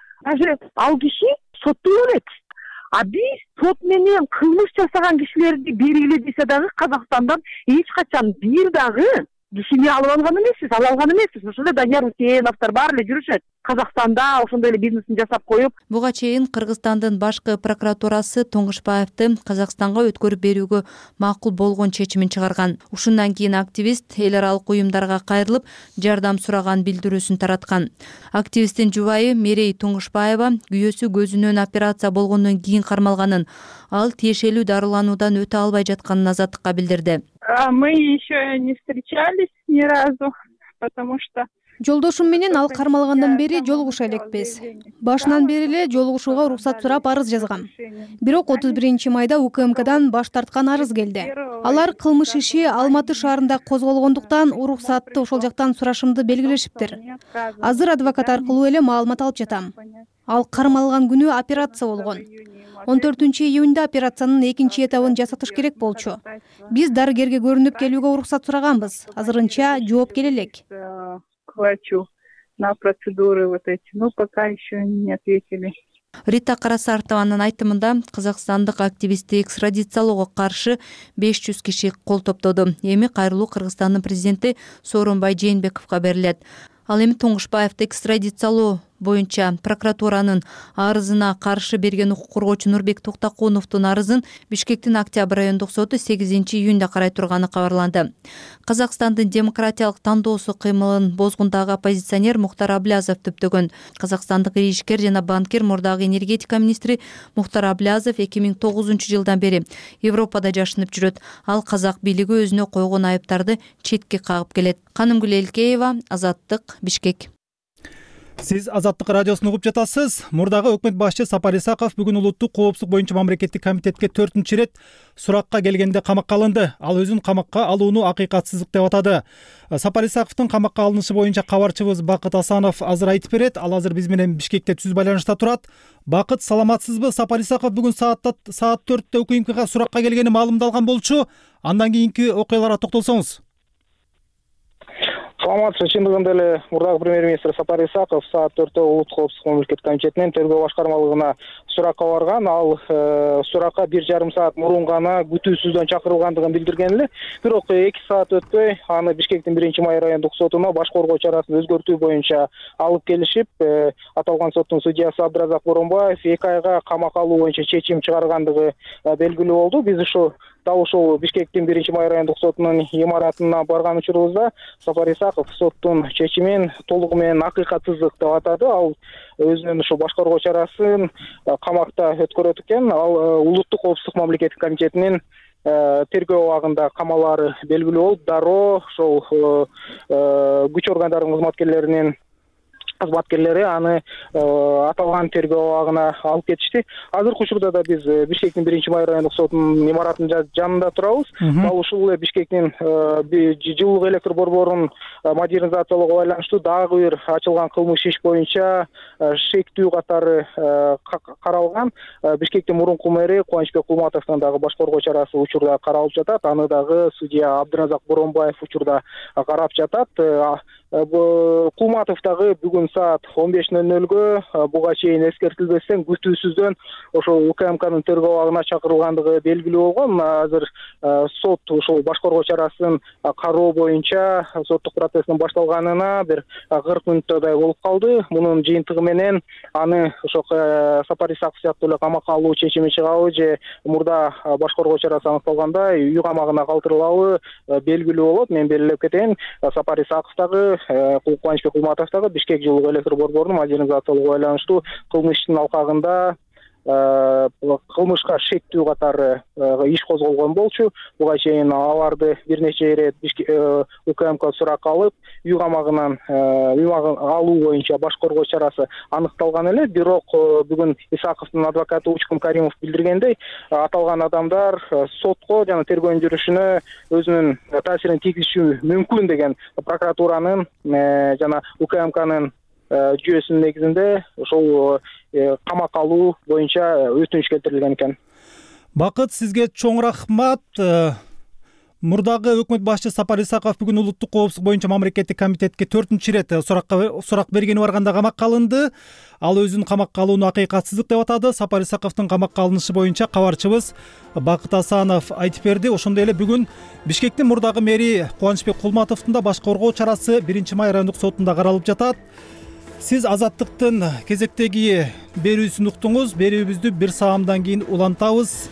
Ал киши соттоло элек. А биз сот менен кылмыш жасаган кишилерди бергиле десе дагы Казакстандан эч качан бир дагы кишини алып алган эмеспиз, ала алган эмеспиз. Ошондой Данияр Усеновдор баары эле жүрүшөт. Казакстанда ошондой эле бизнесин жасап коюп. Буга чейин Кыргызстандын башкы прокуратурасы Туңгушбаевди Казакстанга өткөрүп берүүгө макул болгон чечимин чыгарган. Ушундан кийин активист эл аралык уюмдарга кайрылып, жардам сураган билдирүүсүн тараткан. Активисттин жубайы Мерей Туңгушбаева күйөөсү көзүнөн операция болгондон кийин кармалганын, ал тиешелүү дарылануудан өтө албай жатканын Азаттыкка билдирди. Мы еще не встречались ни разу. потому что жолдошум менен ал кармалгандан бери жолугуша элекпиз. Башынан бери эле жолугушууга уруксат сурап арыз жазгам. Бирок 31-майда УКМКдан баш тарткан арыз келди. Алар кылмыш иши Алматы шаарында козголгондуктан уруксатты ошол жактан сурашымды белгилешиптир. Азыр адвокат аркылуу эле маалымат алып жатам. Ал кармалган күнү операция болгон. 14-июнда операциянын экинчи этабын жасатыш керек болчу. Биз дарыгерге көрүнүп келүүгө уруксат сураганбыз. Азырынча жооп келе элек. к врачу на процедуры вот эти, но пока еще не ответили. Рита Карасартованын айтымында казакстандык активистти экстрадициялоого каршы 500 киши кол топтоду. Эми кайрылуу Кыргызстандын президенти Сооронбай Жээнбековго берилет. Ал эми Туңгушбаевди экстрадициялоо боюнча прокуратуранын арызына каршы берген укук коргоочу Нурбек Токтокуновдун арызын Бишкектин Октябрь райондук соту 8-июнда карай турганы кабарланды. Казакстандын демократиялык тандоосу кыймылын бозгундагы оппозиционер Мухтар Аблязов түптөгөн. Казакстандык ишкер жана банкир мурдагы энергетика министри Мухтар Аблязов 2009-жылдан бери Европада жашынып жүрөт. Ал казак бийлиги өзүнө койгон айыптарды четке кагып келет. Канымгүл Элкеева, Азаттык, Бишкек. Сиз Азаттык радиосун угуп жатасыз. Мурдагы өкмөт башчы Сапар Исаков бүгүн улуттук коопсуздук боюнча мамлекеттик комитетке 4-чү ирет суракка келгенде камакка алынды. Ал өзүн камакка алууну акыйкатсыздык деп атады. Сапар Исаковдун камакка алынышы боюнча кабарчыбыз Бакыт Асанов азыр айтып берет. Ал азыр биз менен Бишкекте түз байланышта турат. Бакыт, саламатсызбы? Сапар Исаков бүгүн саат 4-тө УКМКга суракка келгени маалымдалган болчу. Андан кийинки окуяларга токтолсоңуз. Саламатсыз, чындыгында эле мурдагы премьер-министр Сапар Исаков саат 4-тө улуттук коопсуздук мамлекеттик комитетинен тергөө башкармалыгына суракка барган. Ал суракка 1,5 саат мурун гана күтүүсүздөн чакырылгандыгын билдирген эле. Бирок 2 саат өтпөй аны Бишкектин 1-май райондук сотуна баш коргоо чарасын өзгөртүү боюнча алып келишип, аталган соттун судьясы Абдыразак Боронбаев 2 айга камакка алуу боюнча чечим чыгаргандыгы белгилүү болду. Биз дал ушул Бишкектин 1-май райондук сотунун имаратына барган учурубузда Сапар Исаков соттун чечимин толугу менен акыйкатсыздык деп атады. Ал өзүнүн ушул баш коргоо чарасын камакта өткөрөт экен. Ал улуттук коопсуздук мамлекеттик комитетинин тергөө абагында камалары белгилүү болуп, дароо ошол күч органдарынын кызматкерлери аны аталган тергөө абагына алып кетишти. Азыркы учурда да биз Бишкектин 1-май райондук сотунун имаратынын жанында турабыз. Ал ушул эле Бишкектин жылуулук электр борборун модернизациялоого байланыштуу дагы бир ачылган кылмыш иш боюнча шектүү катары каралган. Бишкектин мурунку мэри Кубанычбек Кулматовдун дагы баш коргоо чарасы учурда каралып жатат. Аны дагы судья Абдыразак Боронбаев учурда карап жатат. Кулматов дагы бүгүн саат 15:00 буга чейин эскертилбестен күтүүсүздөн ошол УКМКнын тергөө абагына чакырылгандыгы белгилүү болгон. Азыр сот ошол баш коргоо чарасын кароо боюнча соттук процесстин башталганына бир 40 мүнөттөй болуп калды. Мунун жыйынтыгы менен аны ошол Сапар Исаков сыяктуу эле камакка алуу чечими чыгабы же мурда баш коргоо чарасы аныкталгандай үй камагына калтырылабы белгилүү болот. Мен белгилеп кетейин, Сапар Исаков дагы Кубанычбек Кулматов дагы Бишкек жылуулук электр борборунун модернизациялоого байланыштуу кылмыштын алкагында кылмышка шектүү катары иш козголгон болчу. Буга чейин аларды бир нече ирет УКМК суракка алып, үй камагынан алуу боюнча баш коргоо чарасы аныкталган эле. Бирок бүгүн Исаковдун адвокаты Учкун Каримов билдиргендей, аталган адамдар сотко жана тергөө жүрүшүнө өзүнүн таасирин тийгизиши мүмкүн деген прокуратуранын жана УКМКнын жүйөсүнүн негизинде ошол камакка алуу боюнча өтүнүч келтирилген экен. Бакыт, сизге чоң рахмат. Мурдагы өкмөт башчы Сапар Исаков бүгүн улуттук коопсуздук боюнча мамлекеттик комитетке 4-чү ирет сурак бергени барганда камакка алынды. Ал өзүн камакка алууну акыйкатсыздык деп атады. Сапар Исаковдун камакка алынышы боюнча кабарчыбыз Бакыт Асанов айтып берди. Ошондой эле бүгүн Бишкектин мурдагы мэри Кубанычбек Кулматовдун да баш коргоо чарасы 1-май райондук сотунда каралып жатат. Сиз Азаттыктын кезектеги берүүсүн уктуңуз. Берүүбүздү 1 саамдан кийин улантабыз.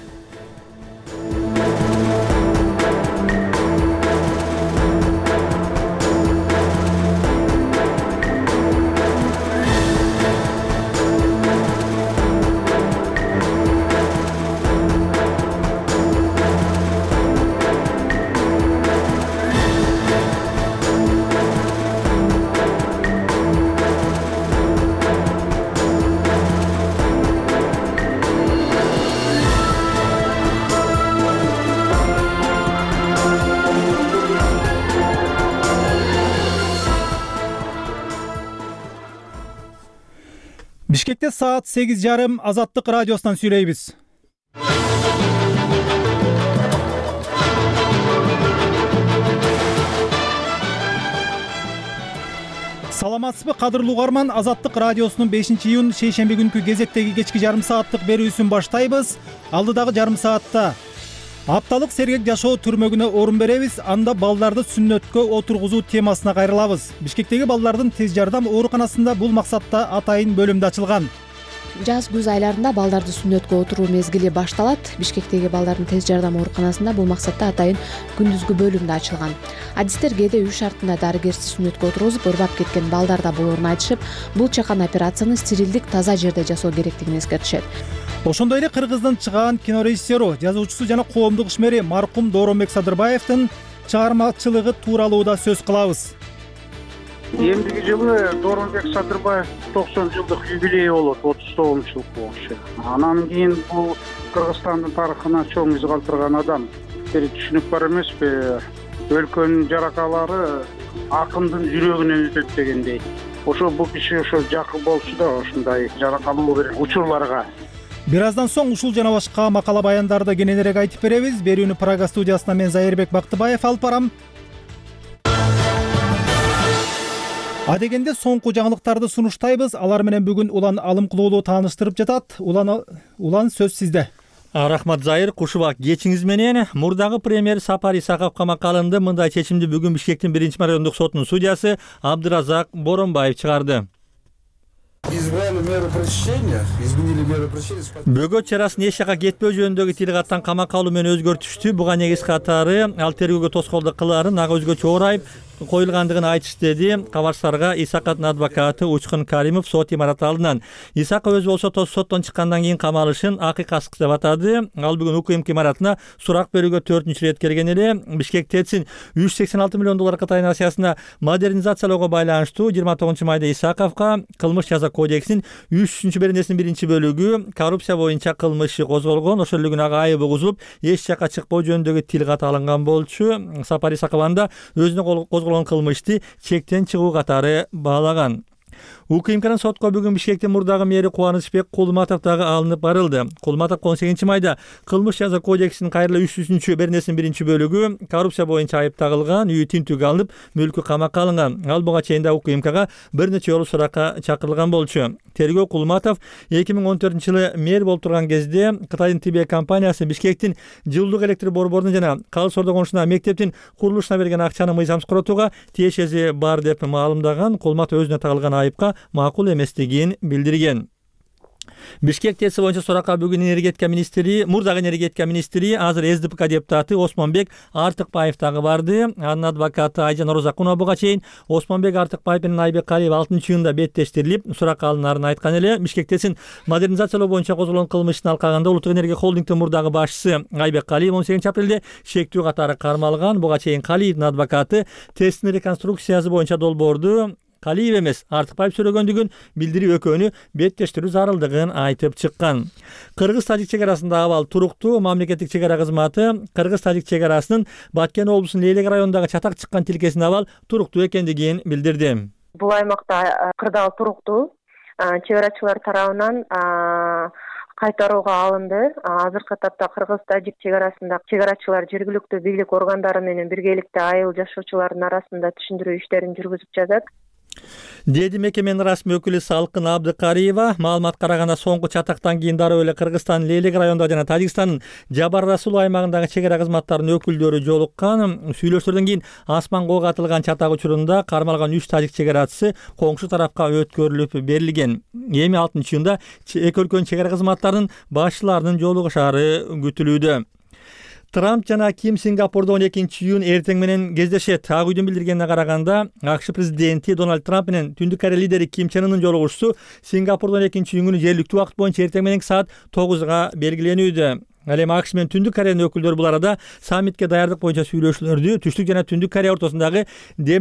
Бишкекте саат 8:30 Азаттык радиосунан сүйлөйбүз. Саламатсызбы кадырлуу угарман, Азаттык радиосунун 5-июнь шейшемби күнкү кезектеги кечки жарым сааттык берүүсүн баштайбыз. Алдыдагы жарым саатта апталык сергек жашоо түрмөгүнө орун беребиз. Анда балдарды сүннөткө отургузуу темасына кайрылабыз. Бишкектеги балдардын тез жардам ооруканасында бул максатта атайын бөлүм да ачылган. Жаз күз айларында балдарды сүннөткө отуруу мезгили башталат. Бишкектеги балдардын тез жардам ооруканасында бул максатта атайын күндүзгү бөлүм да ачылган. Адистер кээде үй шартында дарыгерсиз сүннөткө отургузуп, ырбап кеткен балдар да болоорун айтышып, бул чакан операцияны стерилдик таза жерде жасоо керектигин эскертишет. Ошондой эле Кыргыздын чыгаан кинорежиссеру, жазуучусу жана коомдук ишмери маркум Дооронбек Садырбаевдин чыгармачылыгы тууралуу да сөз кылабыз. Эмдиги жылы Дооронбек Садырбаев 90 жылдык юбилейи болот, 39-жылдык болчу. Анан кийин бул Кыргызстандын тарыхына чоң из калтырган адам. Түшүнүк бар эмеспи? Өлкөнүн жаракалары акындын жүрөгүнөн өтөт дегендей. Ошо бул киши ошо жакын болчу да ушундай жаракалуу бир учурларга. Бир аздан соң ушул жана башка макала баяндарды кененирээк айтып беребиз. Берүүнү Прага студиясынан мен Зайырбек Бактыбаев алып барам. Адегенде соңку жаңылыктарды сунуштайбыз. Алар менен бүгүн Улан Алымкулуулу тааныштырып жатат. Улан сөз сизде. Рахмат Зайыр, кушубак кечиңиз менен. Мурдагы премьер Сапар Исаков камакка алынды. Мындай чечимди бүгүн Бишкектин 1-райондук сотунун судьясы Абдыразак Боронбаев чыгарды. Бөгөт чарасын эч жака кетпөө жөнүндөгү тил каттан камакка алуу менен өзгөртүштү. Буга негиз катары ал тергөөгө тоскоолдук кылаарын ага өзгөчө орайып коюлгандыгын айтышты, деди Кабарсарга Исаковдун адвокаты Учкун Каримов сот имараты алдынан. Исаков өзү болсо соттон чыккандан кийин камалышын акыйкасык деп атады. Ал бүгүн УКМК имаратына сурак берүүгө 4-рет келген эле. Бишкек ТЭЦин 386 миллион долларга тайнациясына модернизациялоого байланыштуу 29 майда Исаковго кылмыш жаза кодексинин 3-беренесинин 1-бөлүгү коррупция боюнча кылмыш козголгон. Ошол эле күнү ага айыбы козулуп, эч жака чыкпоо жөнүндөгү тил кат алынган болчу. Сапар Исаков анда өзүнө козголгон кылмышты чектен чыгуу катары баалаган. УКМКнын сотко бүгүн Бишкектин мурдагы мэри Кубанычбек Кулматов дагы алынып барылды. Кулматов 18 майда кылмыш жаза кодексинин кайрыла 3-беренесинин 1-бөлүгү коррупция боюнча айып тагылган, үйү тинтүүгө алынып, мүлкү камакка алынган. Ал буга чейин да УКМКга бир нече жолу суракка чакырылган болчу. Тергөө Кулматов 2014-жылы мэр болуп турган кезде Кытайдын Тибе компаниясы Бишкектин жылуулук электр борборунун жана Калыс Ордогонушуна мектептин курулушуна берген акчаны мыйзамсыз коротууга тиешеси бар деп маалымдаган. Кулматов өзүнө тагылган айыпка макул эместигин билдирген. Бишкек ТЭЦи боюнча суракка бүгүн мурдагы энергетика министри, азыр СДПК депутаты Осмонбек Артыкбаев дагы барды. Анын адвокаты Айжан Орозакунова буга чейин Осмонбек Артыкбаев менен Айбек Калиев 6-июнда беттештирилип, суракка алынаарын айткан эле. Бишкек ТЭЦин модернизациялоо боюнча козголгон кылмыштын алкагында Улуттук энергия холдингдин мурдагы башчысы Айбек Калиев 18-апрелде шектүү катары кармалган. Буга чейин Калиевдин адвокаты ТЭЦтин реконструкциясы боюнча долбоорду Калиев эмес Артыкбаев сүрөгөндүгүн билдирип, экөөнү беттештирүү зарылдыгын айтып чыккан. Кыргыз-Тажик чек арасында абал туруктуу. Мамлекеттик чек ара кызматы Кыргыз-Тажик чек арасынын Баткен облусунун Лейлек районундагы чатак чыккан тилкесинин абал туруктуу экендигин билдирди. Бул аймакта кырдаал туруктуу. Чек арачылар тарабынан кайтарууга алынды. Азыркы тапта Кыргыз-Тажик чек арасында чек арачылар жергиликтүү бийлик органдары менен биргеликте айыл жашоочулардын арасында түшүндүрүү иштерин жүргүзүп жатат, деди мекеменин расмий өкүлү Салкын Абдыкариева. Маалыматка караганда соңку чатактан кийин дароо эле Кыргызстандын Лейлек районунда жана Тажикстандын Жабар Расул аймагындагы чек ара кызматтарынын өкүлдөрү жолуккан. Сүйлөшүүлөрдөн кийин асманго атылган чатак учурунда кармалган 3 тажик чек арачысы коңшу тарапка өткөрүлүп берилген. Эми 6-июнда эки өлкөнүн чек ара кызматтарынын башчыларынын жолугушаары күтүлүүдө. Трамп жана Ким Сингапурда 12-июнь эртең менен кездешет. Ак үйдүн билдиргенине караганда, АКШ президенти Дональд Трамп менен Түндүк Корея лидери Ким Чен Ынын жолугушуусу Сингапурда 12-июнь күнү жергиликтүү убакыт боюнча эртең мененки саат 9-га белгиленүүдө. Ал эми АКШ менен Түндүк Кореянын өкүлдөрү бул арада саммитке даярдык боюнча сүйлөшүүлөрдү Түштүк жана Түндүк Корея ортосундагы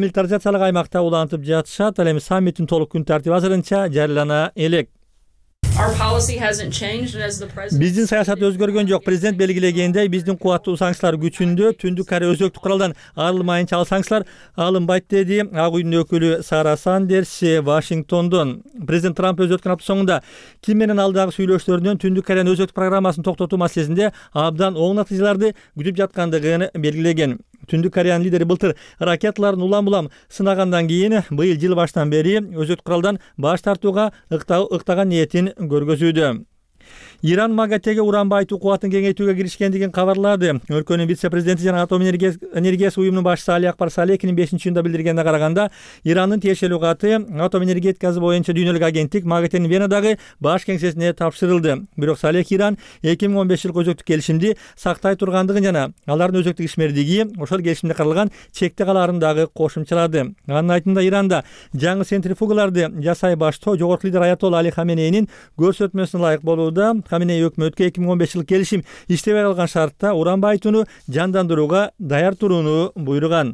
демилитаризациялык аймакта улантып жатышат. Ал эми саммиттин толук күн тартиби азырынча жарыялана элек. Биздин саясат өзгөргөн жок. Президент белгилегендей, биздин кубаттуу санкциялар күчүндө. Түндүк Корея өзөктүк куралдан арылмайынча ал санкциялар алынбайт, деди Ак үйдүн өкүлү Сара Сандерс Вашингтондон. Президент Трамп өз өткөн апта соңунда Ким менен алдагы сүйлөшүүлөрдөн Түндүк Кореянын өзөктүк программасын токтотуу маселесинде абдан оң натыйжаларды күтүп жаткандыгын белгилеген. Түндүк Кореянын лидери былтыр ракеталарын улам-улам сынагандан кийин быйыл жыл башынан бери өзөктүк куралдан баш тартууга ыктаган ниетин көргөзүүдө. Иран МАГАТЭге уран байытуу кубатын кеңейтүүгө киришкендигин кабарлады. Өлкөнүн вице-президенти жана атом энергиясы уюмунун башчысы Али Акбар Салeh 2005-жылда билдиргенине караганда, Ирандын тиешелүү каты атом энергетикасы боюнча дүйнөлүк агенттик МАГАТЭнин Венадагы баш кеңсесине тапшырылды. Бирок Салeh Иран 2015-жылкы өзөктүк келишимди сактай тургандыгын жана алардын өзөктүк ишмердиги ошол келишимде каралган чекте калаарын дагы кошумчалады. Анын айтымында Иранда жаңы центрифугаларды жасай баштоо жогорку лидер Аятолла Али Хаменейнин көрсөтмөсүнө ылайык болууда. Хаменей өкмөткө 2015-жылы келишим иштебей калган шартта уран байытууну жандандырууга даяр турууну буйруган.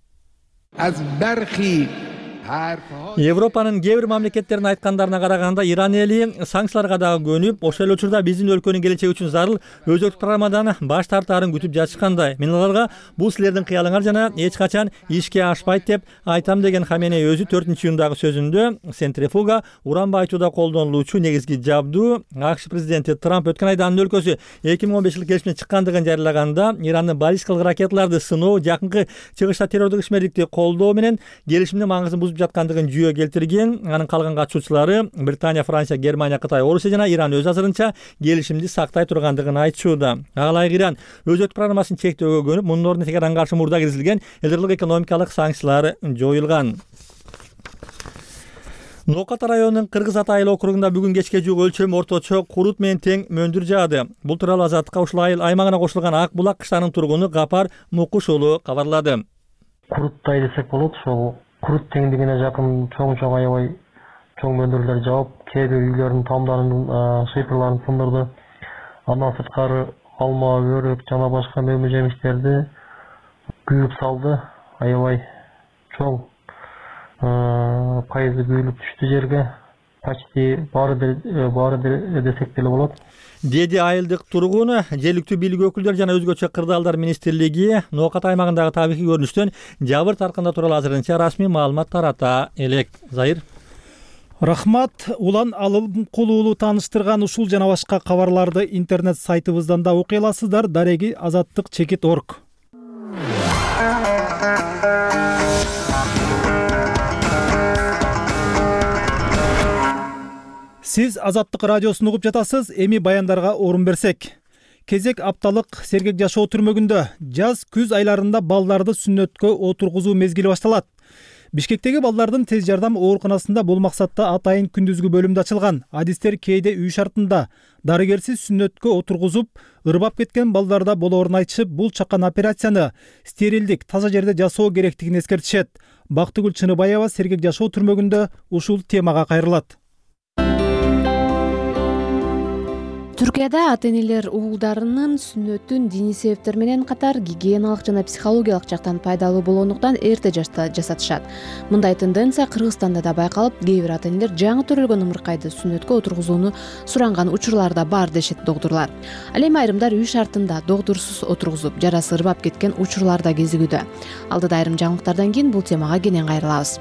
Европанын кээ бир мамлекеттеринин айткандарына караганда, Иран эли санкцияларга дагы көнүп, ошол учурда биздин өлкөнүн келечеги үчүн зарыл өзөктүк программадан баш тартаарын күтүп жатышкандай. Мен аларга бул силердин кыялыңар жана эч качан ишке ашпайт деп айтам, деген Хаменей өзү 4-июндагы сөзүндө. Центрифуга уран байытууда колдонулуучу негизги жабдуу. АКШ президенти Трамп өткөн айда анын өлкөсү 2015-жылы келишимден чыккандыгын жарыялаганда, Ирандын баллистикалык ракеталарды сыноо, жакынкы чыгышта террордук ишмердикти колдоо менен келишимдин маңызын бузуп жаткандыгын жүйө келтирген. Анын калган катышуучулары Британия, Франция, Германия, Кытай, Орусия жана Иран өз азырынча келишимди сактай тургандыгын айтышууда. Ага ылайык Иран өзөктүк программасын чектөөгө көнүп, мунун ордуна Теһранга каршы мурда киргизилген ядролук экономикалык санкциялар жоюлган. Ноокат районунун Кыргыз Ата айыл округунда бүгүн кечке жуук өлчөмү орточо курут менен тең мөндүр жаады. Бул тууралуу Азаттыкка ушул айыл аймагына кошулган Ак Булак кыштагынын тургуну Гапар Мукуш уулу кабарлады. Куруттай десек болот, ошол курут теңдигине жакын чоң аябай чоң мөндүрлөр жаап, кээ бир үйлөрдүн тамдарын, шыйпырларын сындырды. Андан сырткары алма, өрөк жана башка мөмө жемиштерди күйүп салды. Аябай чоң пайызы күйүлүп түштү жерге. Почти баары десек деле болот. Деди айылдык тургун. Жергиликтүү бийлик өкүлдөрү жана өзгөчө кырдаалдар министрлиги Ноокат аймагындагы табигый көрүнүштөн жабыр таркандоо тууралуу азырынча расмий маалымат тарата элек. Зайыр. Рахмат. Улан Алымкул уулу тааныштырган ушул жана башка кабарларды интернет сайтыбыздан да окуй аласыздар. Дареги azattik.org. Сиз Азаттык радиосун угуп жатасыз. Эми баяндарга орун берсек. Кезек апталык сергек жашоо түрмөгүндө жаз-күз айларында балдарды сүннөткө отургузуу мезгили башталат. Бишкектеги балдардын тез жардам ооруканасында бул максатта атайын күндүзгү бөлүмдө ачылган. Адистер кээде үй шартында дарыгерсиз сүннөткө отургузуп, ырбап кеткен балдарда болоорун айтышып, бул чакан операцияны стерилдик, таза жерде жасоо керектигин эскертишет. Бактыгүл Чыныбаева сергек жашоо түрмөгүндө ушул темага кайрылат. Түркияда ата-энелер уулдарынын сүннөтүн диний себептер менен катар гигиеналык жана психологиялык жактан пайдалуу болгондуктан эрте жашта жасатышат. Мындай тенденция Кыргызстанда да байкалып, кээ бир ата-энелер жаңы төрөлгөн ымыркайды сүннөткө отургузууну суранган учурлар да бар дешет докторлар. Ал эми айрымдар үй шартында доктурсуз отургузуп, жарасы ырбап кеткен учурлар да кезигүүдө. Алдыда айрым жаңылыктардан кийин бул темага кенен кайрылабыз.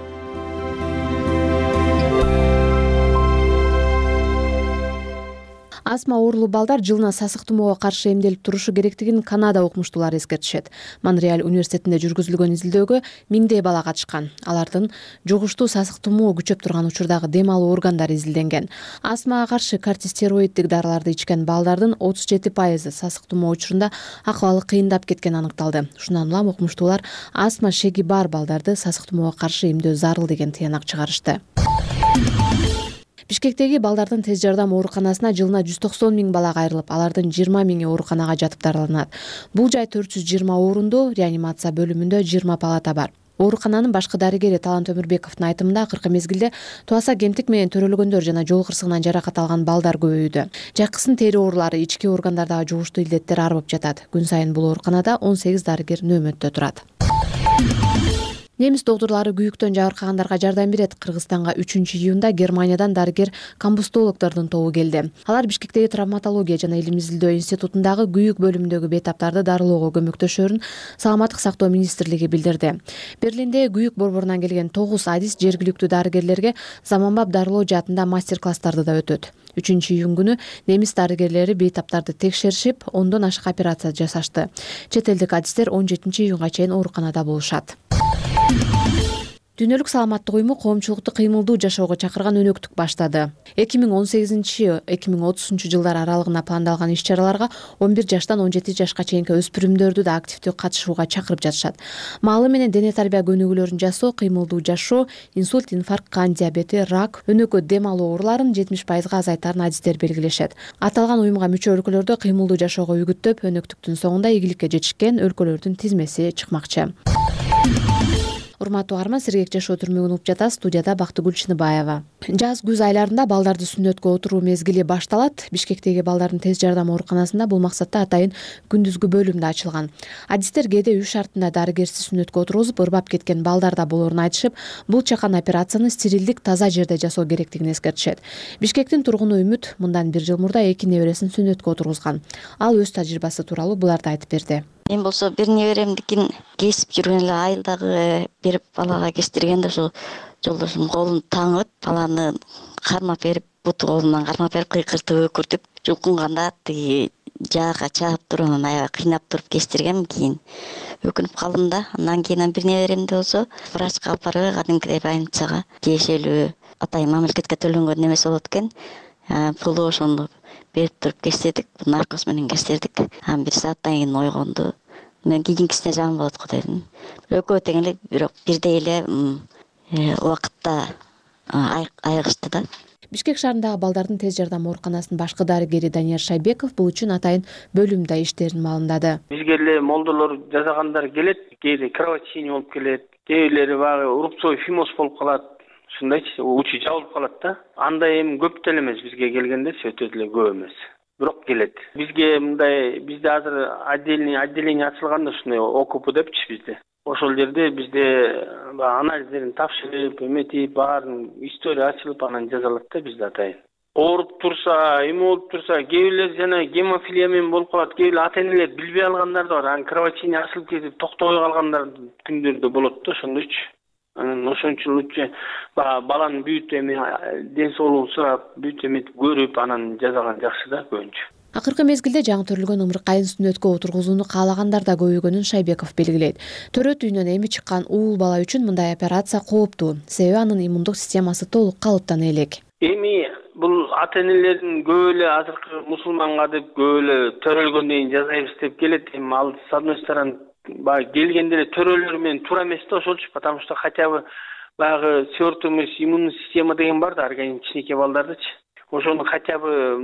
Астма оорулуу балдар жылына сасык тумоого каршы эмделип турушу керектигин Канада окумуштуулары эскертишет. Монреаль университетинде жүргүзүлгөн изилдөөгө миңдей бала катышкан. Алардын жугуштуу сасык тумоо күчөп турган учурдагы дем алуу органдары изилденген. Астмага каршы кортикостероиддик дарыларды ичкен балдардын 37% сасык тумоо учурунда акыбалы кыйындап кеткени аныкталды. Ушундан улам окумуштуулар астма шеги бар балдарды сасык тумоого каршы эмдөө зарыл деген тыянак чыгарышты. Бишкектеги балдардын тез жардам ооруканасына жылына 190 000 бала кайрылып, алардын 20 000 ооруканага жатып дарыланат. Бул жай 420 орунду, реанимация бөлүмүндө 20 палата бар. Оорукананын башкы дарыгери Талант Өмүрбековдун айтымында акыркы мезгилде туаса кемтик менен төрөлгөндөр жана жол кырсыгынан жаракат алган балдар көбөйүүдө. Жакысын тери оорулары, ички органдардагы жугуштуу илдеттер арбып жатат. Күн сайын бул ооруканада 18 дарыгер нөөмөттө турат. Немис доктурлары күйүктөн жабыркагандарга жардам берет. Кыргызстанга 3-июнда Германиядан дарыгер комбустологдордун тобу келди. Алар Бишкектеги травматология жана илим изилдөө институтундагы күйүк бөлүмүндөгү бейтаптарды дарылоого көмөктөшөрүн Саламаттык сактоо министрлиги билдирди. Берлинде күйүк борборунан келген 9 адис жергиликтүү дарыгерлерге заманбап дарылоо жаатында мастер-класстарды да өтөт. 3-июн күнү немис дарыгерлери бейтаптарды текшеришип, 10дон ашык операция жасашты. Чет элдик адистер 17-июнга чейин ооруканада болушат. Дүйнөлүк саламаттык уюму коомчулукту кыймылдуу жашоого чакырган өнөктүк баштады. 2018-2030 жылдар аралыгына пландалган иш-чараларга 11 жаштан 17 жашка чейинки өспүрүмдөрдү да активдүү катышууга чакырып жатышат. Маалы менен дене тарбия көнүгүүлөрүн жасоо, кыймылдуу жашоо, инсульт, инфаркт, кан диабети, рак, өнөкөт дем алуу ооруларын 70% азайтарын адистер белгилешет. Аталган уюмга мүчө өлкөлөрдө кыймылдуу жашоого үгүттөп, өнөктүктүн соңунда ийгиликке жетишкен өлкөлөрдүн тизмеси чыкмакчы. Урматтуу арман, сергек жашоо түрмөгүн угуп жатасыз. Студияда Бактыгүл Чыныбаева. Жаз күз айларында балдарды сүннөткө отуруу мезгили башталат. Бишкектеги балдардын тез жардам ооруканасында бул максатта атайын күндүзгү бөлүм да ачылган. Адистер кээде үй шартында дарыгерсиз сүннөткө отургузуп, ырбап кеткен балдар да болоорун айтышып, бул чакан операцияны стерилдик, таза жерде жасоо керектигин эскертишет. Бишкектин тургуну Үмүт мындан 1 жыл мурда 2 небересин сүннөткө отургузган. Ал өз тажрыйбасы тууралуу буларды айтып берди. Мен болсо бир неберемдикин кесип жүргөн эле айылдагы берип балага кестиргенде ошо жолдошум колун таңып, баланы кармап берип, буту колунан кармап берип, кыйкыртып өкүртүп, жулкунганда тиги жаага чаап туруп, анан аябай кыйнап туруп кестиргем. Кийин өкүнүп калдым да. Андан кийин бир неберемди болсо врачка алып барып, кадимкидей больницага тиешелүү атайын мамлекетке төлөнгөн немеси болот экен. Пулу ошону берип туруп кестирдик, наркоз менен кестирдик. 1 сааттан кийин ойгонду. Мен кийинкисине жаман болот го дедим. Экөө тең эле, бирок бирдей эле убакытта айыгышты да. Бишкек шаарындагы балдардын тез жардам ооруканасынын башкы дарыгери Данияр Шайбеков бул үчүн атайын бөлүмдө иштерин маалымдады. Бизге эле молдолор жасагандар келет, кээде кровотечение болуп келет, кээ бирлери баягы рубцовый фимоз болуп калат. Ушундайчы, учу жабылып калат да. Андай эми көп деле эмес бизге келгенде, өтө деле көп эмес. Бирок келет. Бизге мындай, бизде азыр отделение ачылганда, ушундай ОКП депчи бизде. Ошол жерде бизде анализдерин тапшырып, эметип, баарын история ачылып, анан жазалат да бизде атайын. Ооруп турса, эме болуп турса, кээ бирлер жана гемофилия менен болуп калат, кээ бирлер ата-энелер билбей алгандар да бар. Анан кровотечение ачылып кетип, токтобой калгандар күндөрдө болот да, ошондойчу. Анан ошон үчүн баланын бүт эми ден соолугун сурап, бүт эметип көрүп, анан жазалган жакшы да көбүнчө. Акыркы мезгилде жаңы төрөлгөн ымыркайын сүннөткө отургузууну каалагандар да көбөйгөнүн Шайбеков белгилейт. Төрөт үйүнөн эми чыккан уул бала үчүн мындай операция кооптуу, себеби анын иммундук системасы толук калыптана элек. Эми бул ата-энелердин көп эле азыркы мусулманга деп көп эле төрөлгөндөн кийин жасайбыз деп келет. Эми ал с одной стороны келгенде эле төрөлөр менен туура эмес да ошолчу, потому что хотя бы баягы свертываемость иммунный система деген бар да организм кичинекей балдардычы. Ошону хотя бы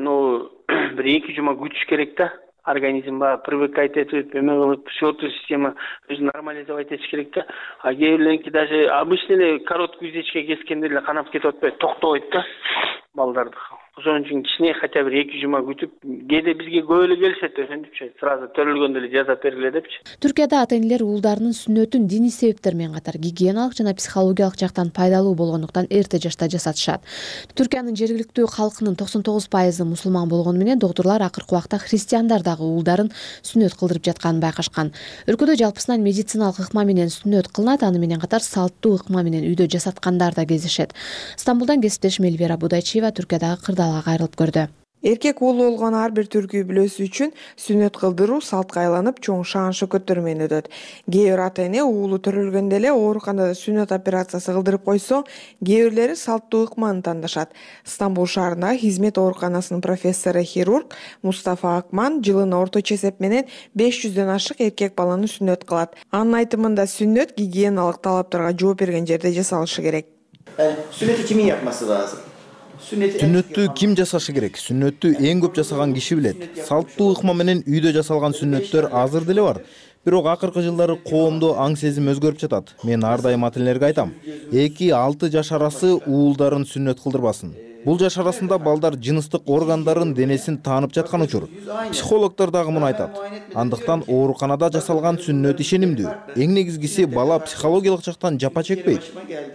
бир 2 жума күтүш керек да. Организм привыкать этип, эме кылып, свертываемость система өзүн нормализовать этиш керек да. А кээ бирлеринки даже обычный эле короткий узечке кескенде эле канап кетип атпайбы, токтобойт да балдарды. Ошон үчүн кичине хотя бы 2 жума күтүп, кээде бизге көп эле келишет, ошентипчи, сразу төрөлгөндө эле жазап бергиле депчи. Түркияда ата-энелер уулдарынын сүннөтүн диний себептер менен катар гигиеналык жана психологиялык жактан пайдалуу болгондуктан эрте жашта жасатышат. Түркиянын жергиликтүү калкынын 99% мусулман болгону менен доктурлар акыркы убакта христиандар дагы уулдарын сүннөт кылдырып жатканын байкашкан. Өлкөдө жалпысынан медициналык ыкма менен сүннөт кылынат, аны менен катар салттуу ыкма менен үйдө жасаткандар да кездешет. Стамбулдан кесиптешим Эльвира Будайчиева Түркиядагы кырдаалга кайрылып көрдү. Эркек уулу болгон ар бир түркү бүлөсү үчүн сүннөт кылдыруу салтка айланып чоң шаан шөкөттөр менен өтөт. Кээ бир ата-эне уулу төрөлгөндө эле ооруканада сүннөт операциясы кылдырып койсо, кээ бирлери салттуу ыкманы тандашат. Стамбул шаарындагы Хизмет ооруканасынын профессору хирург Мустафа Акман жылына орточо эсеп менен 500дөн ашык эркек баланы сүннөт кылат. Анын айтымында сүннөт гигиеналык талаптарга жооп берген жерде жасалышы керек. Сүннөтү кимдин yapması lazım? Сүннөттү ким жасашы керек? Сүннөттү эң көп жасаган киши билет. Салттуу ыкма менен үйдө жасалган сүннөттөр азыр деле бар. Бирок акыркы жылдары коомдо аң сезим өзгөрүп жатат. Мен ар дайым ата-энелерге айтам, 2-6 жаш арасы уулдарын сүннөт кылдырбасын. Бул жаш арасында балдар жыныстык органдарын денесин таанып жаткан учур. Психологдор дагы муну айтат. Андыктан ооруканада жасалган сүннөт ишенимдүү. Эң негизгиси бала психологиялык жактан жапа чекпейт.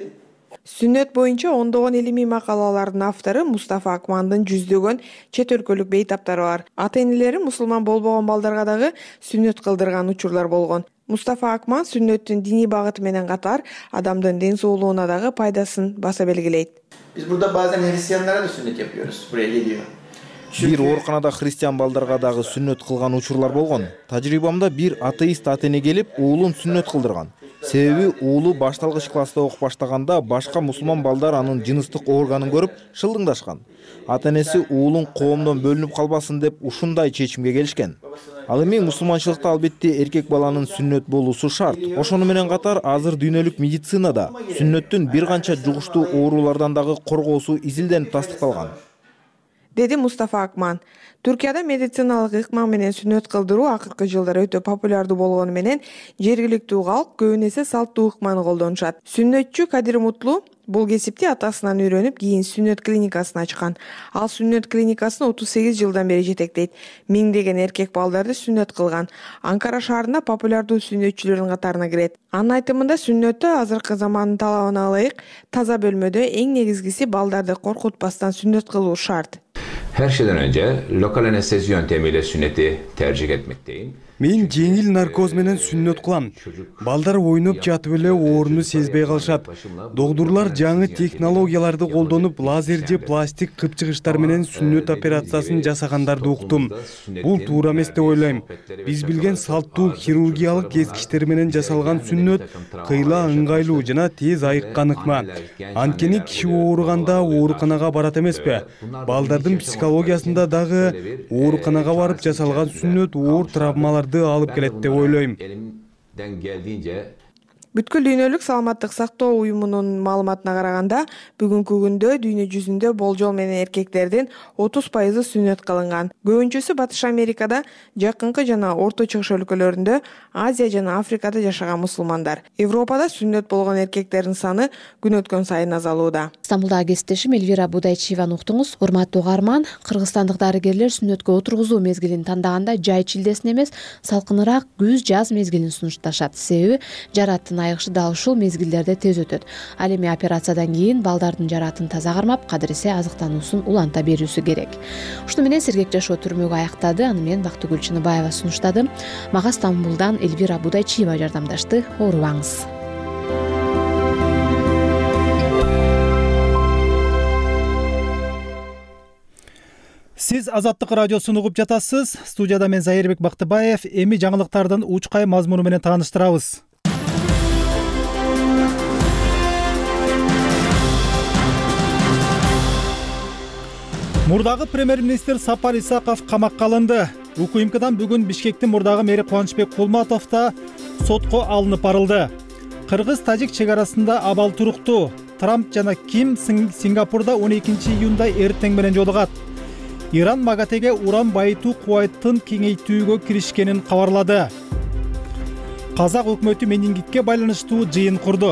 Сүннөт боюнча ондогон илимий макалалардын автору Мустафа Акмандын жүздөгөн чет өлкөлүк бейтаптары бар. Ата-энелери мусулман болбогон балдарга дагы сүннөт кылдырган учурлар болгон. Мустафа Акман сүннөттүн диний багыты менен катар адамдын ден соолугуна дагы пайдасын баса белгилейт. Biz burada bazen Hristiyanlara da sünnet yapıyoruz. Buraya geliyor. Бир ооруканада христиан балдарга дагы сүннөт кылган учурлар болгон. Тажрыйбамда бир атеист ата-эне келип, уулун сүннөт кылдырган. Себеби уулу башталгыч класста окуп баштаганда башка мусулман балдар анын жыныстык органын көрүп шылдыңдашкан. Ата-энеси уулун коомдон бөлүнүп калбасын деп ушундай чечимге келишкен. Ал эми мусулманчылыкта албетте эркек баланын сүннөт болуусу шарт. Ошону менен катар азыр дүйнөлүк медицинада сүннөттүн бир канча жугуштуу оорулардан дагы коргоосу изилденип тастыкталган, деди Мустафа Акман. Түркияда медициналык ыкма менен сүннөт кылдыруу акыркы жылдары өтө популярдуу болгону менен жергиликтүү калк көбүн эсе салттуу ыкманы колдонушат. Сүннөтчү Кадир Мутлу бул кесипти атасынан үйрөнүп, кийин сүннөт клиникасын ачкан. Ал сүннөт клиникасын 38 жылдан бери жетектейт. Миңдеген эркек балдарды сүннөт кылган. Анкара шаарында популярдуу сүннөтчүлөрдүн катарына кирет. Анын айтымында сүннөттө азыркы замандын талабына ылайык таза бөлмөдө эң негизгиси балдарды коркутпастан сүннөт кылуу шарт. Her şeyden önce lokal anestezi yöntemiyle sünneti tercih etmekteyim. Мен жеңил наркоз менен сүннөт кылам. Балдар ойноп жатып эле ооруну сезбей калышат. Доктурлар жаңы технологияларды колдонуп, лазер же пластик кыпчыгычтар менен сүннөт операциясын жасагандарды уктум. Бул туура эмес деп ойлойм. Биз билген салттуу хирургиялык кескичтер менен жасалган сүннөт кыйла ыңгайлуу жана тез айыккан ыкма. Анткени киши ооруганда ооруканага барат эмеспи? Балдардын психологиясында дагы ооруканага барып жасалган сүннөт оор травмалар алып келет деп ойлойм. Бүткүл дүйнөлүк саламаттык сактоо уюмунун маалыматына караганда, бүгүнкү күндө дүйнө жүзүндө болжол менен эркектердин 30% сүннөт кылынган. Көбүнчөсү Батыш Америкада, жакынкы жана Орто Чыгыш өлкөлөрүндө, Азия жана Африкада жашаган мусулмандар. Европада сүннөт болгон эркектердин саны күн өткөн сайын азалууда. Стамбулдагы кесиптешим Эльвира Будайчиеваны уктуңуз. Урматтуу угарман, кыргызстандык дарыгерлер сүннөткө отургузуу мезгилин тандаганда жай чилдесин эмес, салкыныраак күз-жаз мезгилин сунушташат. Себеби жараттын айыгышы дал ушул мезгилдерде тез өтөт. Ал эми операциядан кийин балдардын жаратын таза кармап, кадыресе азыктануусун уланта берүүсү керек. Ушуну менен сергек жашоо түрмөгү аяктады. Аны менен Бактыгүл Чыныбаева сунуштады. Мага Стамбулдан Эльвира Будайчиева жардамдашты. Оорубаңыз. Сиз Азаттык радиосун угуп жатасыз. Студияда мен Зайырбек Бактыбаев. Эми жаңылыктардын учкай мазмуну менен тааныштырабыз. Мурдагы премьер-министр Сапар Исаков камакка алынды. УКМКдан бүгүн Бишкектин мурдагы мэри Кубанычбек Кулматов да сотко алынып барылды. Кыргыз-тажик чек арасында абал туруктуу. Трамп жана Ким Сингапурда 12 июнда эртең менен жолугат. Иран МАГАТЭге уран байытуу кубайттын кеңейтүүгө киришкенин кабарлады. Казак өкмөтү менингитке байланыштуу жыйын курду.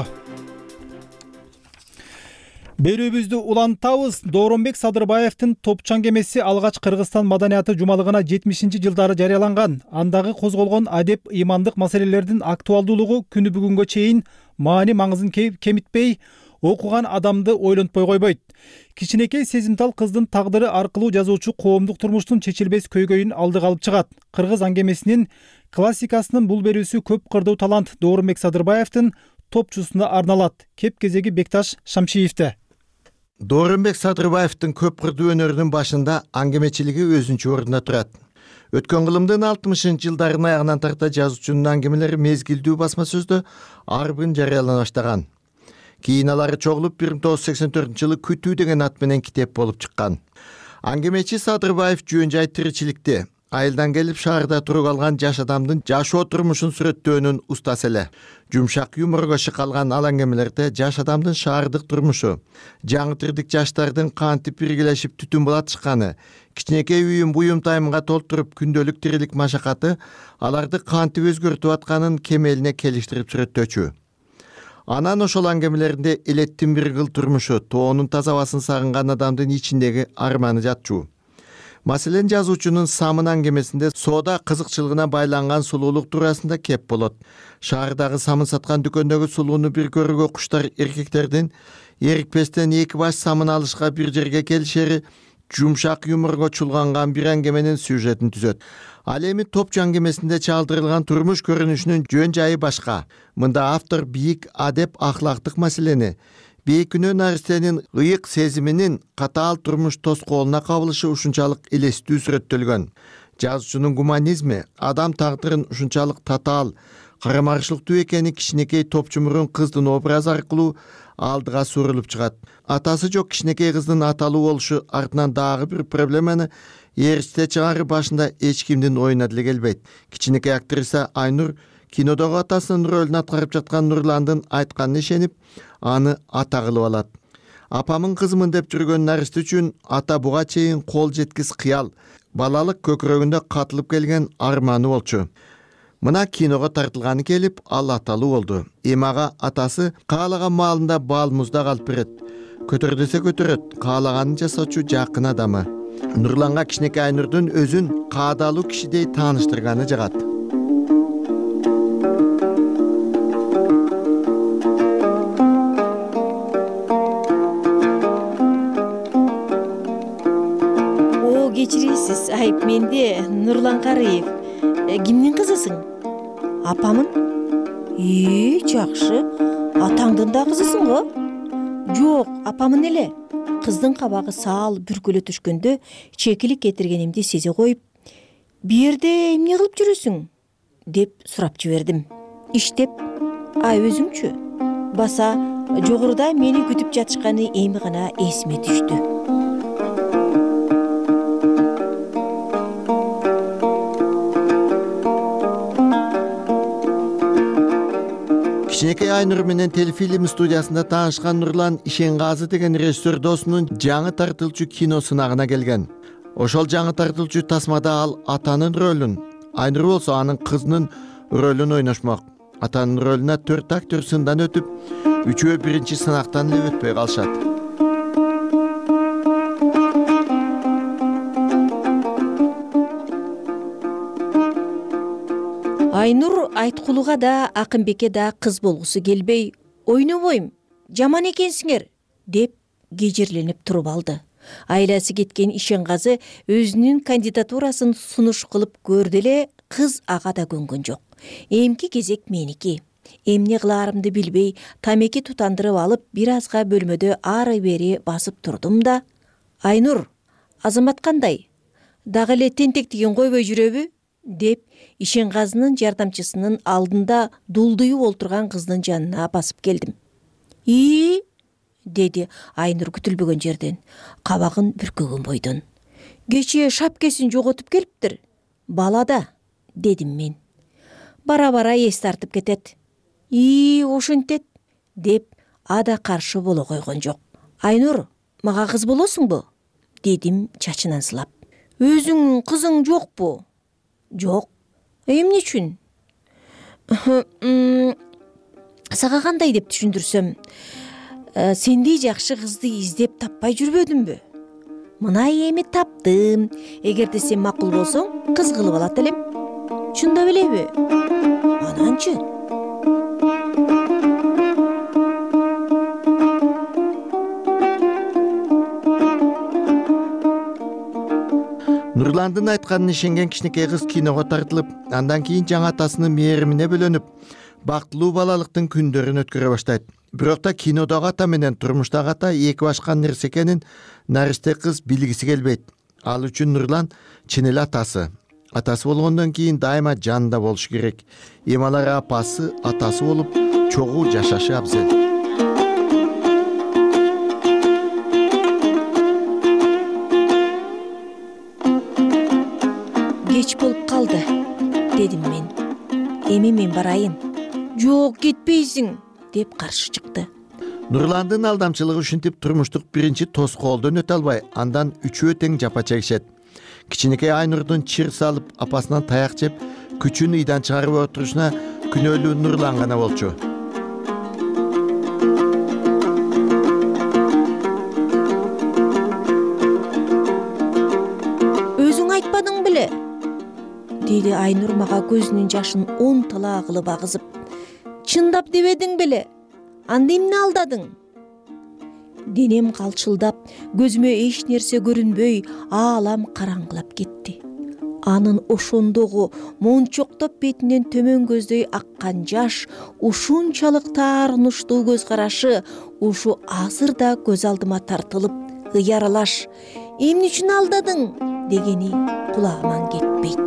Берүүбүздү улантабыз. Дооронбек Садырбаевдин Топчан кемеси алгач Кыргызстан маданияты жумалыгына 70-жылдары жарыяланган. Андагы козголгон адеп ыймандык маселелердин актуалдуулугу күнү бүгүнгө чейин маани маңызын кемитпей, окуган адамды ойлонтпой койбойт. Кичинекей сезимтал кыздын тагдыры аркылуу жазуучу коомдук турмуштун чечилбес көйгөйүн алдыга алып чыгат. Кыргыз аңгемесинин классикасынын бул берүүсү көп кырдуу талант Дооронбек Садырбаевдин топчусуна арналат. Кеп кезеги Бекташ Шамшиевде. Дооронбек Садырбаевдин көп кырдуу өнөрүнүн башында аңгемечилиги өзүнчө орунда турат. Өткөн кылымдын 60-жылдарын аягынан тарта жазуучунун аңгемелери мезгилдүү басма сөздө арбын жарыялана баштаган. Кийин алары чогулуп 1984-жылы Күтүү деген ат менен китеп болуп чыккан. Аңгемечи Садырбаев жөн жай тиричиликти, айылдан келип шаарда туруп алган жаш адамдын жашоо турмушун сүрөттөөнүн устасы эле. Жумшак юморго шыкалган ал аңгемелерде жаш адамдын шаардык турмушу, жаңы тирдик жаштардын кантип биргелешип түтүн булатышканы, кичинекей үйүн буюм тайымга толтуруп күндөлүк тирилик машакаты аларды кантип өзгөртүп атканын кемелине келиштирип сүрөттөчү. Анан ошол аңгемелеринде элеттин бир кыл турмушу, тоонун таза абасын сагынган адамдын ичиндеги арманы жатчу. Маселен, жазуучунун Самын аңгемесинде соода кызыкчылыгына байланган сулуулук туурасында кеп болот. Шаардагы самын саткан дүкөндөгү сулууну бир көрүүгө куштар эркектердин эрикпестен 2 баш самын алышка бир жерге келишери жумшак юморго чулганган бир аңгеменин сюжетин түзөт. Ал эми топчу аңгемесинде чагдырылган турмуш көрүнүшүнүн жөн жайы башка. Мында автор бийик адеп ахлактык маселени, бейкүнөө наристенин ыйык сезиминин катаал турмуш тоскоолуна кабылышы ушунчалык элестүү сүрөттөлгөн. Жазуучунун гуманизми, адам тагдырын ушунчалык татаал, карамарчылыктуу экени кичинекей топчу мурун кыздын образы аркылуу алдыга сурулуп чыгат. Атасы жок кичинекей кыздын аталуу болушу артынан дагы бир проблеманы ээрчите чыгарып башында эч кимдин оюна деле келбейт. Кичинекей актриса Айнур кинодогу атасынын рөлүн аткарып жаткан Нурландын айтканына ишенип, аны ата кылып алат. Апамын кызымын деп жүргөн наристе үчүн ата буга чейин кол жеткис кыял, балалык көкүрөгүндө катылып келген арманы болчу. Мына киного тартылганы келип, ал аталуу болду. Эмага атасы каалаган маалында бал музда калып берет. Көтөр десе көтөрөт, каалаганын жасоочу жакын адамы. Нурланга кичинекей Айнурдун өзүн каадалуу кишидей тааныштырганы жагат. Кечиресиз, айып менде, Нурлан Карыев. Кимдин кызысың? Апамын? Жакшы. Атаңдын да кызысың го? Жок, апамын эле. Кыздын кабагы саал бүркөлө түшкөндө чекилик кетиргенимди сезе коюп, "Бу жерде эмне кылып жүрөсүң?" деп сурап жибердим. Иштеп, өзүңчү? Баса жогоруда мени күтүп жатышканы эми гана эсиме түштү. Кичинекей Айнур менен телефильм студиясында таанышкан Нурлан Ишенгазы деген режиссер досунун жаңы тартылчу кино сынагына келген. Ошол жаңы тартылчу тасмада ал атанын рөлүн, Айнур болсо анын кызынын рөлүн ойношмок. Атанын рөлүнө 4 актер сындан өтүп, 3-өө биринчи сынактан эле өтпөй калышат. Айнур Айткулуга да, Акынбекке да кыз болгусу келбей, "Ойнобойм, жаман экенсиңер" деп кежирленип туруп алды. Айласы кеткен Ишенгазы өзүнүн кандидатурасын сунуш кылып көрдү эле, кыз ага да көнгөн жок. Эмки кезек меники. Эмне кылаарымды билбей, тамеки тутандырып алып, бир азга бөлмөдө ары бери басып турдум да, "Айнур, Азамат кандай? Дагы эле тентектигин койбой жүрөбү?" деп Ишенгазынын жардамчысынын алдында дулдуюп олтурган кыздын жанына басып келдим. Деди Айнур күтүлбөгөн жерден, кабагын бүркөгөн бойдон. "Кечээ шапкесин жоготуп келиптир. Балада", дедим мен. Бара-бара эс тартып кетет. Ошентет", деп ада каршы боло койгон жок. "Айнур, мага кыз болосуңбу?" дедим чачынан сылап. "Өзүңүн кызың жокпу?" "Жок. Эмне үчүн?" "Сага кандай деп түшүндүрсөм, сендей жакшы кызды издеп таппай жүрбөдүмбү? Мына эми таптым. Эгерде сен макул болсоң, кыз кылып алат элем." "Чында белеби? Ананчы?" Нурландын айтканына ишенген кичинекей кыз киного тартылып, андан кийин жаңы атасынын мээримине бөлөнүп, бактылуу балалыктын күндөрүн өткөрө баштайт. Бирок да кинодогу ата менен турмуштагы ата эки башка нерсе экенин наристе кыз билгиси келбейт. Ал үчүн Нурлан чын эле атасы. Атасы болгондон кийин дайыма жанында болуш керек. Эми алар апасы, атасы болуп чогуу жашашы абзел. "Кеч болуп калды", дедим мен. "Эми мен барайын." "Жок, кетпейсиң", деп каршы чыкты. Нурландын алдамчылыгы ушинтип турмуштук биринчи тоскоолдон өтө албай, андан 3-өө тең жапа чегишет. Кичинекей Айнурдун чир салып, апасынан таяк жеп, күчүн ыйдан чыгарып отурушуна күнөөлүү Нурлан гана болчу. деди Айнур мага көзүнүн жашын онтала кылып агызып. Чындап дебедиң беле? Анда эмне алдадың? Денем калчылдап, көзүмө эч нерсе көрүнбөй, аалам караңгылап кетти. Анын ошондогу мончоктоп бетинен төмөн көздөй аккан жаш, ушунчалык таарынычтуу көз карашы ушу азыр да көз алдыма тартылып, ыяралаш «Эмне үчүн алдадың?» дегени кулагыман кетпейт.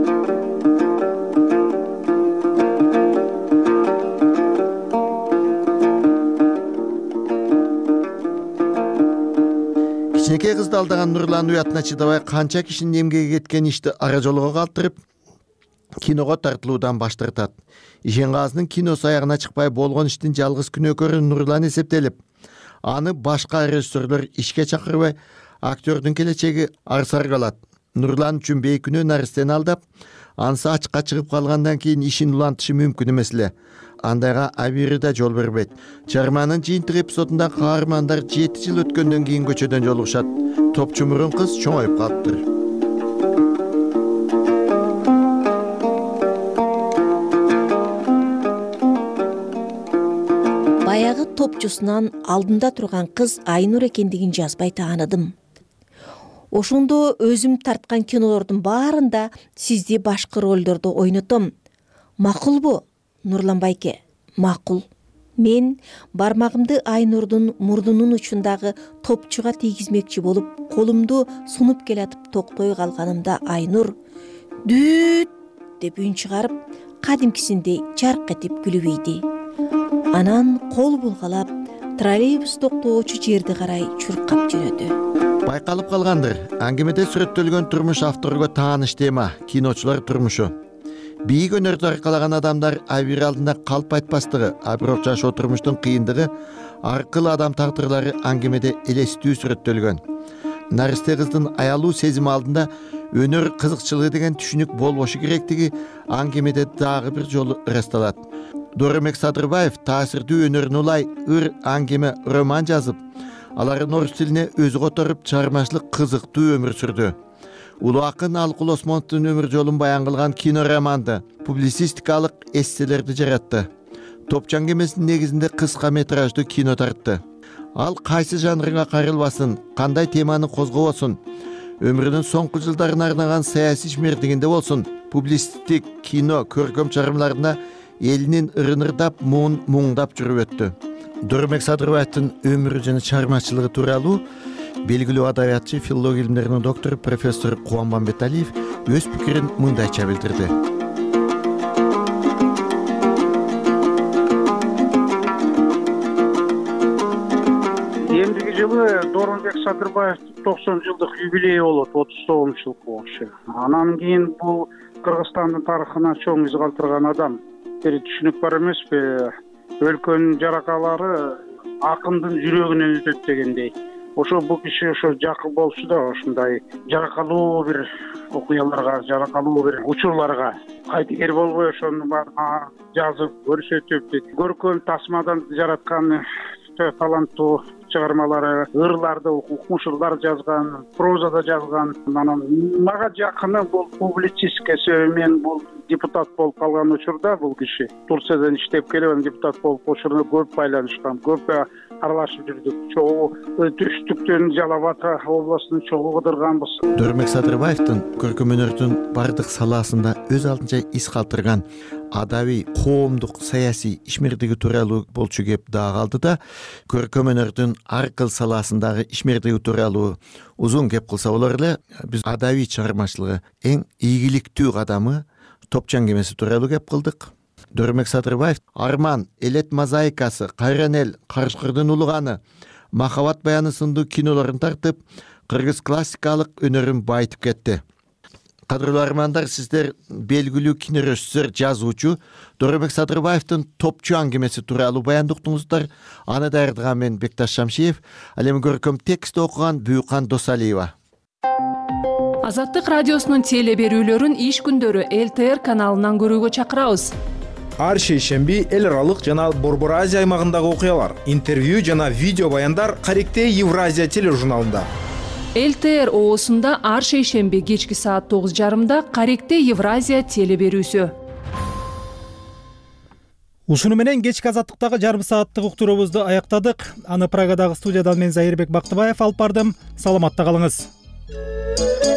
Кичинекей кызды алдаган Нурлан уятына чыдабай канча кишинин эмгеги кеткен ишти ара жолго калтырып, киного тартылуудан баш тартат. Ишенгазынын киносу аягына чыкпай болгон иштин жалгыз күнөөкөрү Нурлан эсептелип, аны башка режиссерлор ишке чакырбай, актёрдун келечеги арсар калат. Нурлан үчүн бейкүнөө наристени алдап, анысы ачыкка чыгып калгандан кийин ишин улантышы мүмкүн эмес эле. Андайга абири да жол бербейт. Чарманын жыйынтык эпизодунда каармандар 7 жыл өткөндөн кийин көчөдөн жолугушат. Топчу мурун кыз чоңоюп калыптыр. Баягы топчусунан алдында турган кыз Айнур экендигин жазбай тааныдым. Ошондо өзүм тарткан кинолордун баарында сизди башкы ролдордо ойнотом. Макулбу, Нурлан байке? Макул. Мен бармагымды Айнурдун мурдунун учундагы топчуга тийгизмекчи болуп, колумду сунуп келатып токтой калганымда Айнур «Дүт!» деп үн чыгарып, кадимкисиндей жарк этип күлүп ийди. Анан кол булгалап, троллейбус токтоочу жерди карай чуркап жөнөдү. Байкалып калгандыр. Аңгемеде сүрөттөлгөн турмуш авторго тааныш тема — киночулар турмушу. Бийик өнөрдү аркалаган адамдар абир алдында калп айтпастыгы, а бирок жашоо турмуштун кыйындыгы аркылуу адам тагдырлары аңгемеде элестүү сүрөттөлгөн. Наристе кыздын аялуу сезими алдында өнөр кызыкчылыгы деген түшүнүк болбошу керектиги аңгемеде дагы бир жолу ырасталат. Доромек Садырбаев таасирдүү өнөрүн улай ыр аңгеме роман жазып, алардын орус тилине өзү которуп чыгармачылык кызыктуу өмүр сүрдү. Улуу акын Алкул Осмоновдун өмүр жолун баян кылган кинороманды, публицистикалык эсселерди жаратты. Топчу аңгемесинин негизинде кыска метраждуу кино тартты. Ал кайсы жанрга кайрылбасын, кандай теманы козгобосун, өмүрүнүн соңку жылдарына арнаган саясий ишмердигинде болсун, публицистик кино көркөм чыгармаларында элинин ырынырдап, муңдап жүрүп өттү. Доромек Садырбаевдин өмүрү жана чыгармачылыгы тууралуу белгилүү адабиятчы, филология илимдеринин доктору профессор Кубанбек Беталиев өз пикирин мындайча билдирди. Эмдиги жылы Доромбек Садырбаевдин 90 жылдык юбилейи болот, 39-жылдык болчу. Анан кийин бул Кыргызстандын тарыхына чоң из калтырган адам. Бир түшүнүк бар эмеспи? Өлкөнүн жаракалары акындын жүрөгүнөн өтөт дегендей. Ошо бул киши ошо жакын болчу да ушундай жаракалуу бир окуяларга, жаракалуу бир учурларга кайтыгер болбой ошонун баарын жазып көрсөтүп, көркөм тасмадан жараткан таланттуу чыгармалары, ырларды, укмуш ырлар жазган, прозада жазган. Анан мага жакыны бул публицистика. Мен бул депутат болуп калган учурда бул киши Турциядан иштеп келип, депутат болуп ошону көп байланышкан, көп аралашып жүрдүк. Чогуу түштүктөн Жалал Абад областын чогуу кыдырганбыз. Доромек Садырбаевдин көркөм өнөрдүн бардык саласында өз алдынча из калтырган адабий, коомдук, саясий ишмердиги тууралуу болчу кеп дагы калды да, көркөм өнөрдүн ар кыл саласындагы ишмердиги тууралуу узун кеп кылса болор эле. Биз адабий чыгармачылыгы эң ийгиликтүү кадамы Топчу аңгемеси тууралуу кеп кылдык. Доромек Садырбаев Арман, Элет мозаикасы, Кайран эл, Карышкырдын улуганы, Махабат баяны сындуу кинолорун тартып, кыргыз классикалык өнөрүн байытып кетти. Кадырлуу армандар, сиздер белгилүү кинорежиссер, жазуучу Доромек Садырбаевдин Топчу аңгемеси тууралуу баяндуктуңуздар. Аны даярдаган мен Бекташ Шамшиев, ал эми көркөм текстти окуган Бүйкан Досалиева. Азаттык радиосунун теле берүүлөрүн иш күндөрү ЛТР каналынан көрүүгө чакырабыз. Ар шейшемби эл аралык жана Борбор Азия аймагындагы окуялар, интервью жана видео баяндар Каректе Евразия тележурналында. ЛТР оосунда ар шейшемби кечки саат 9:30 Каректе Евразия теле берүүсү. Ушуну менен кечки азаттыктагы жарым сааттык уктуруубузду аяктадык. Аны Прагадагы студиядан мен Зайырбек Бактыбаев алып бардым. Саламатта калыңыз.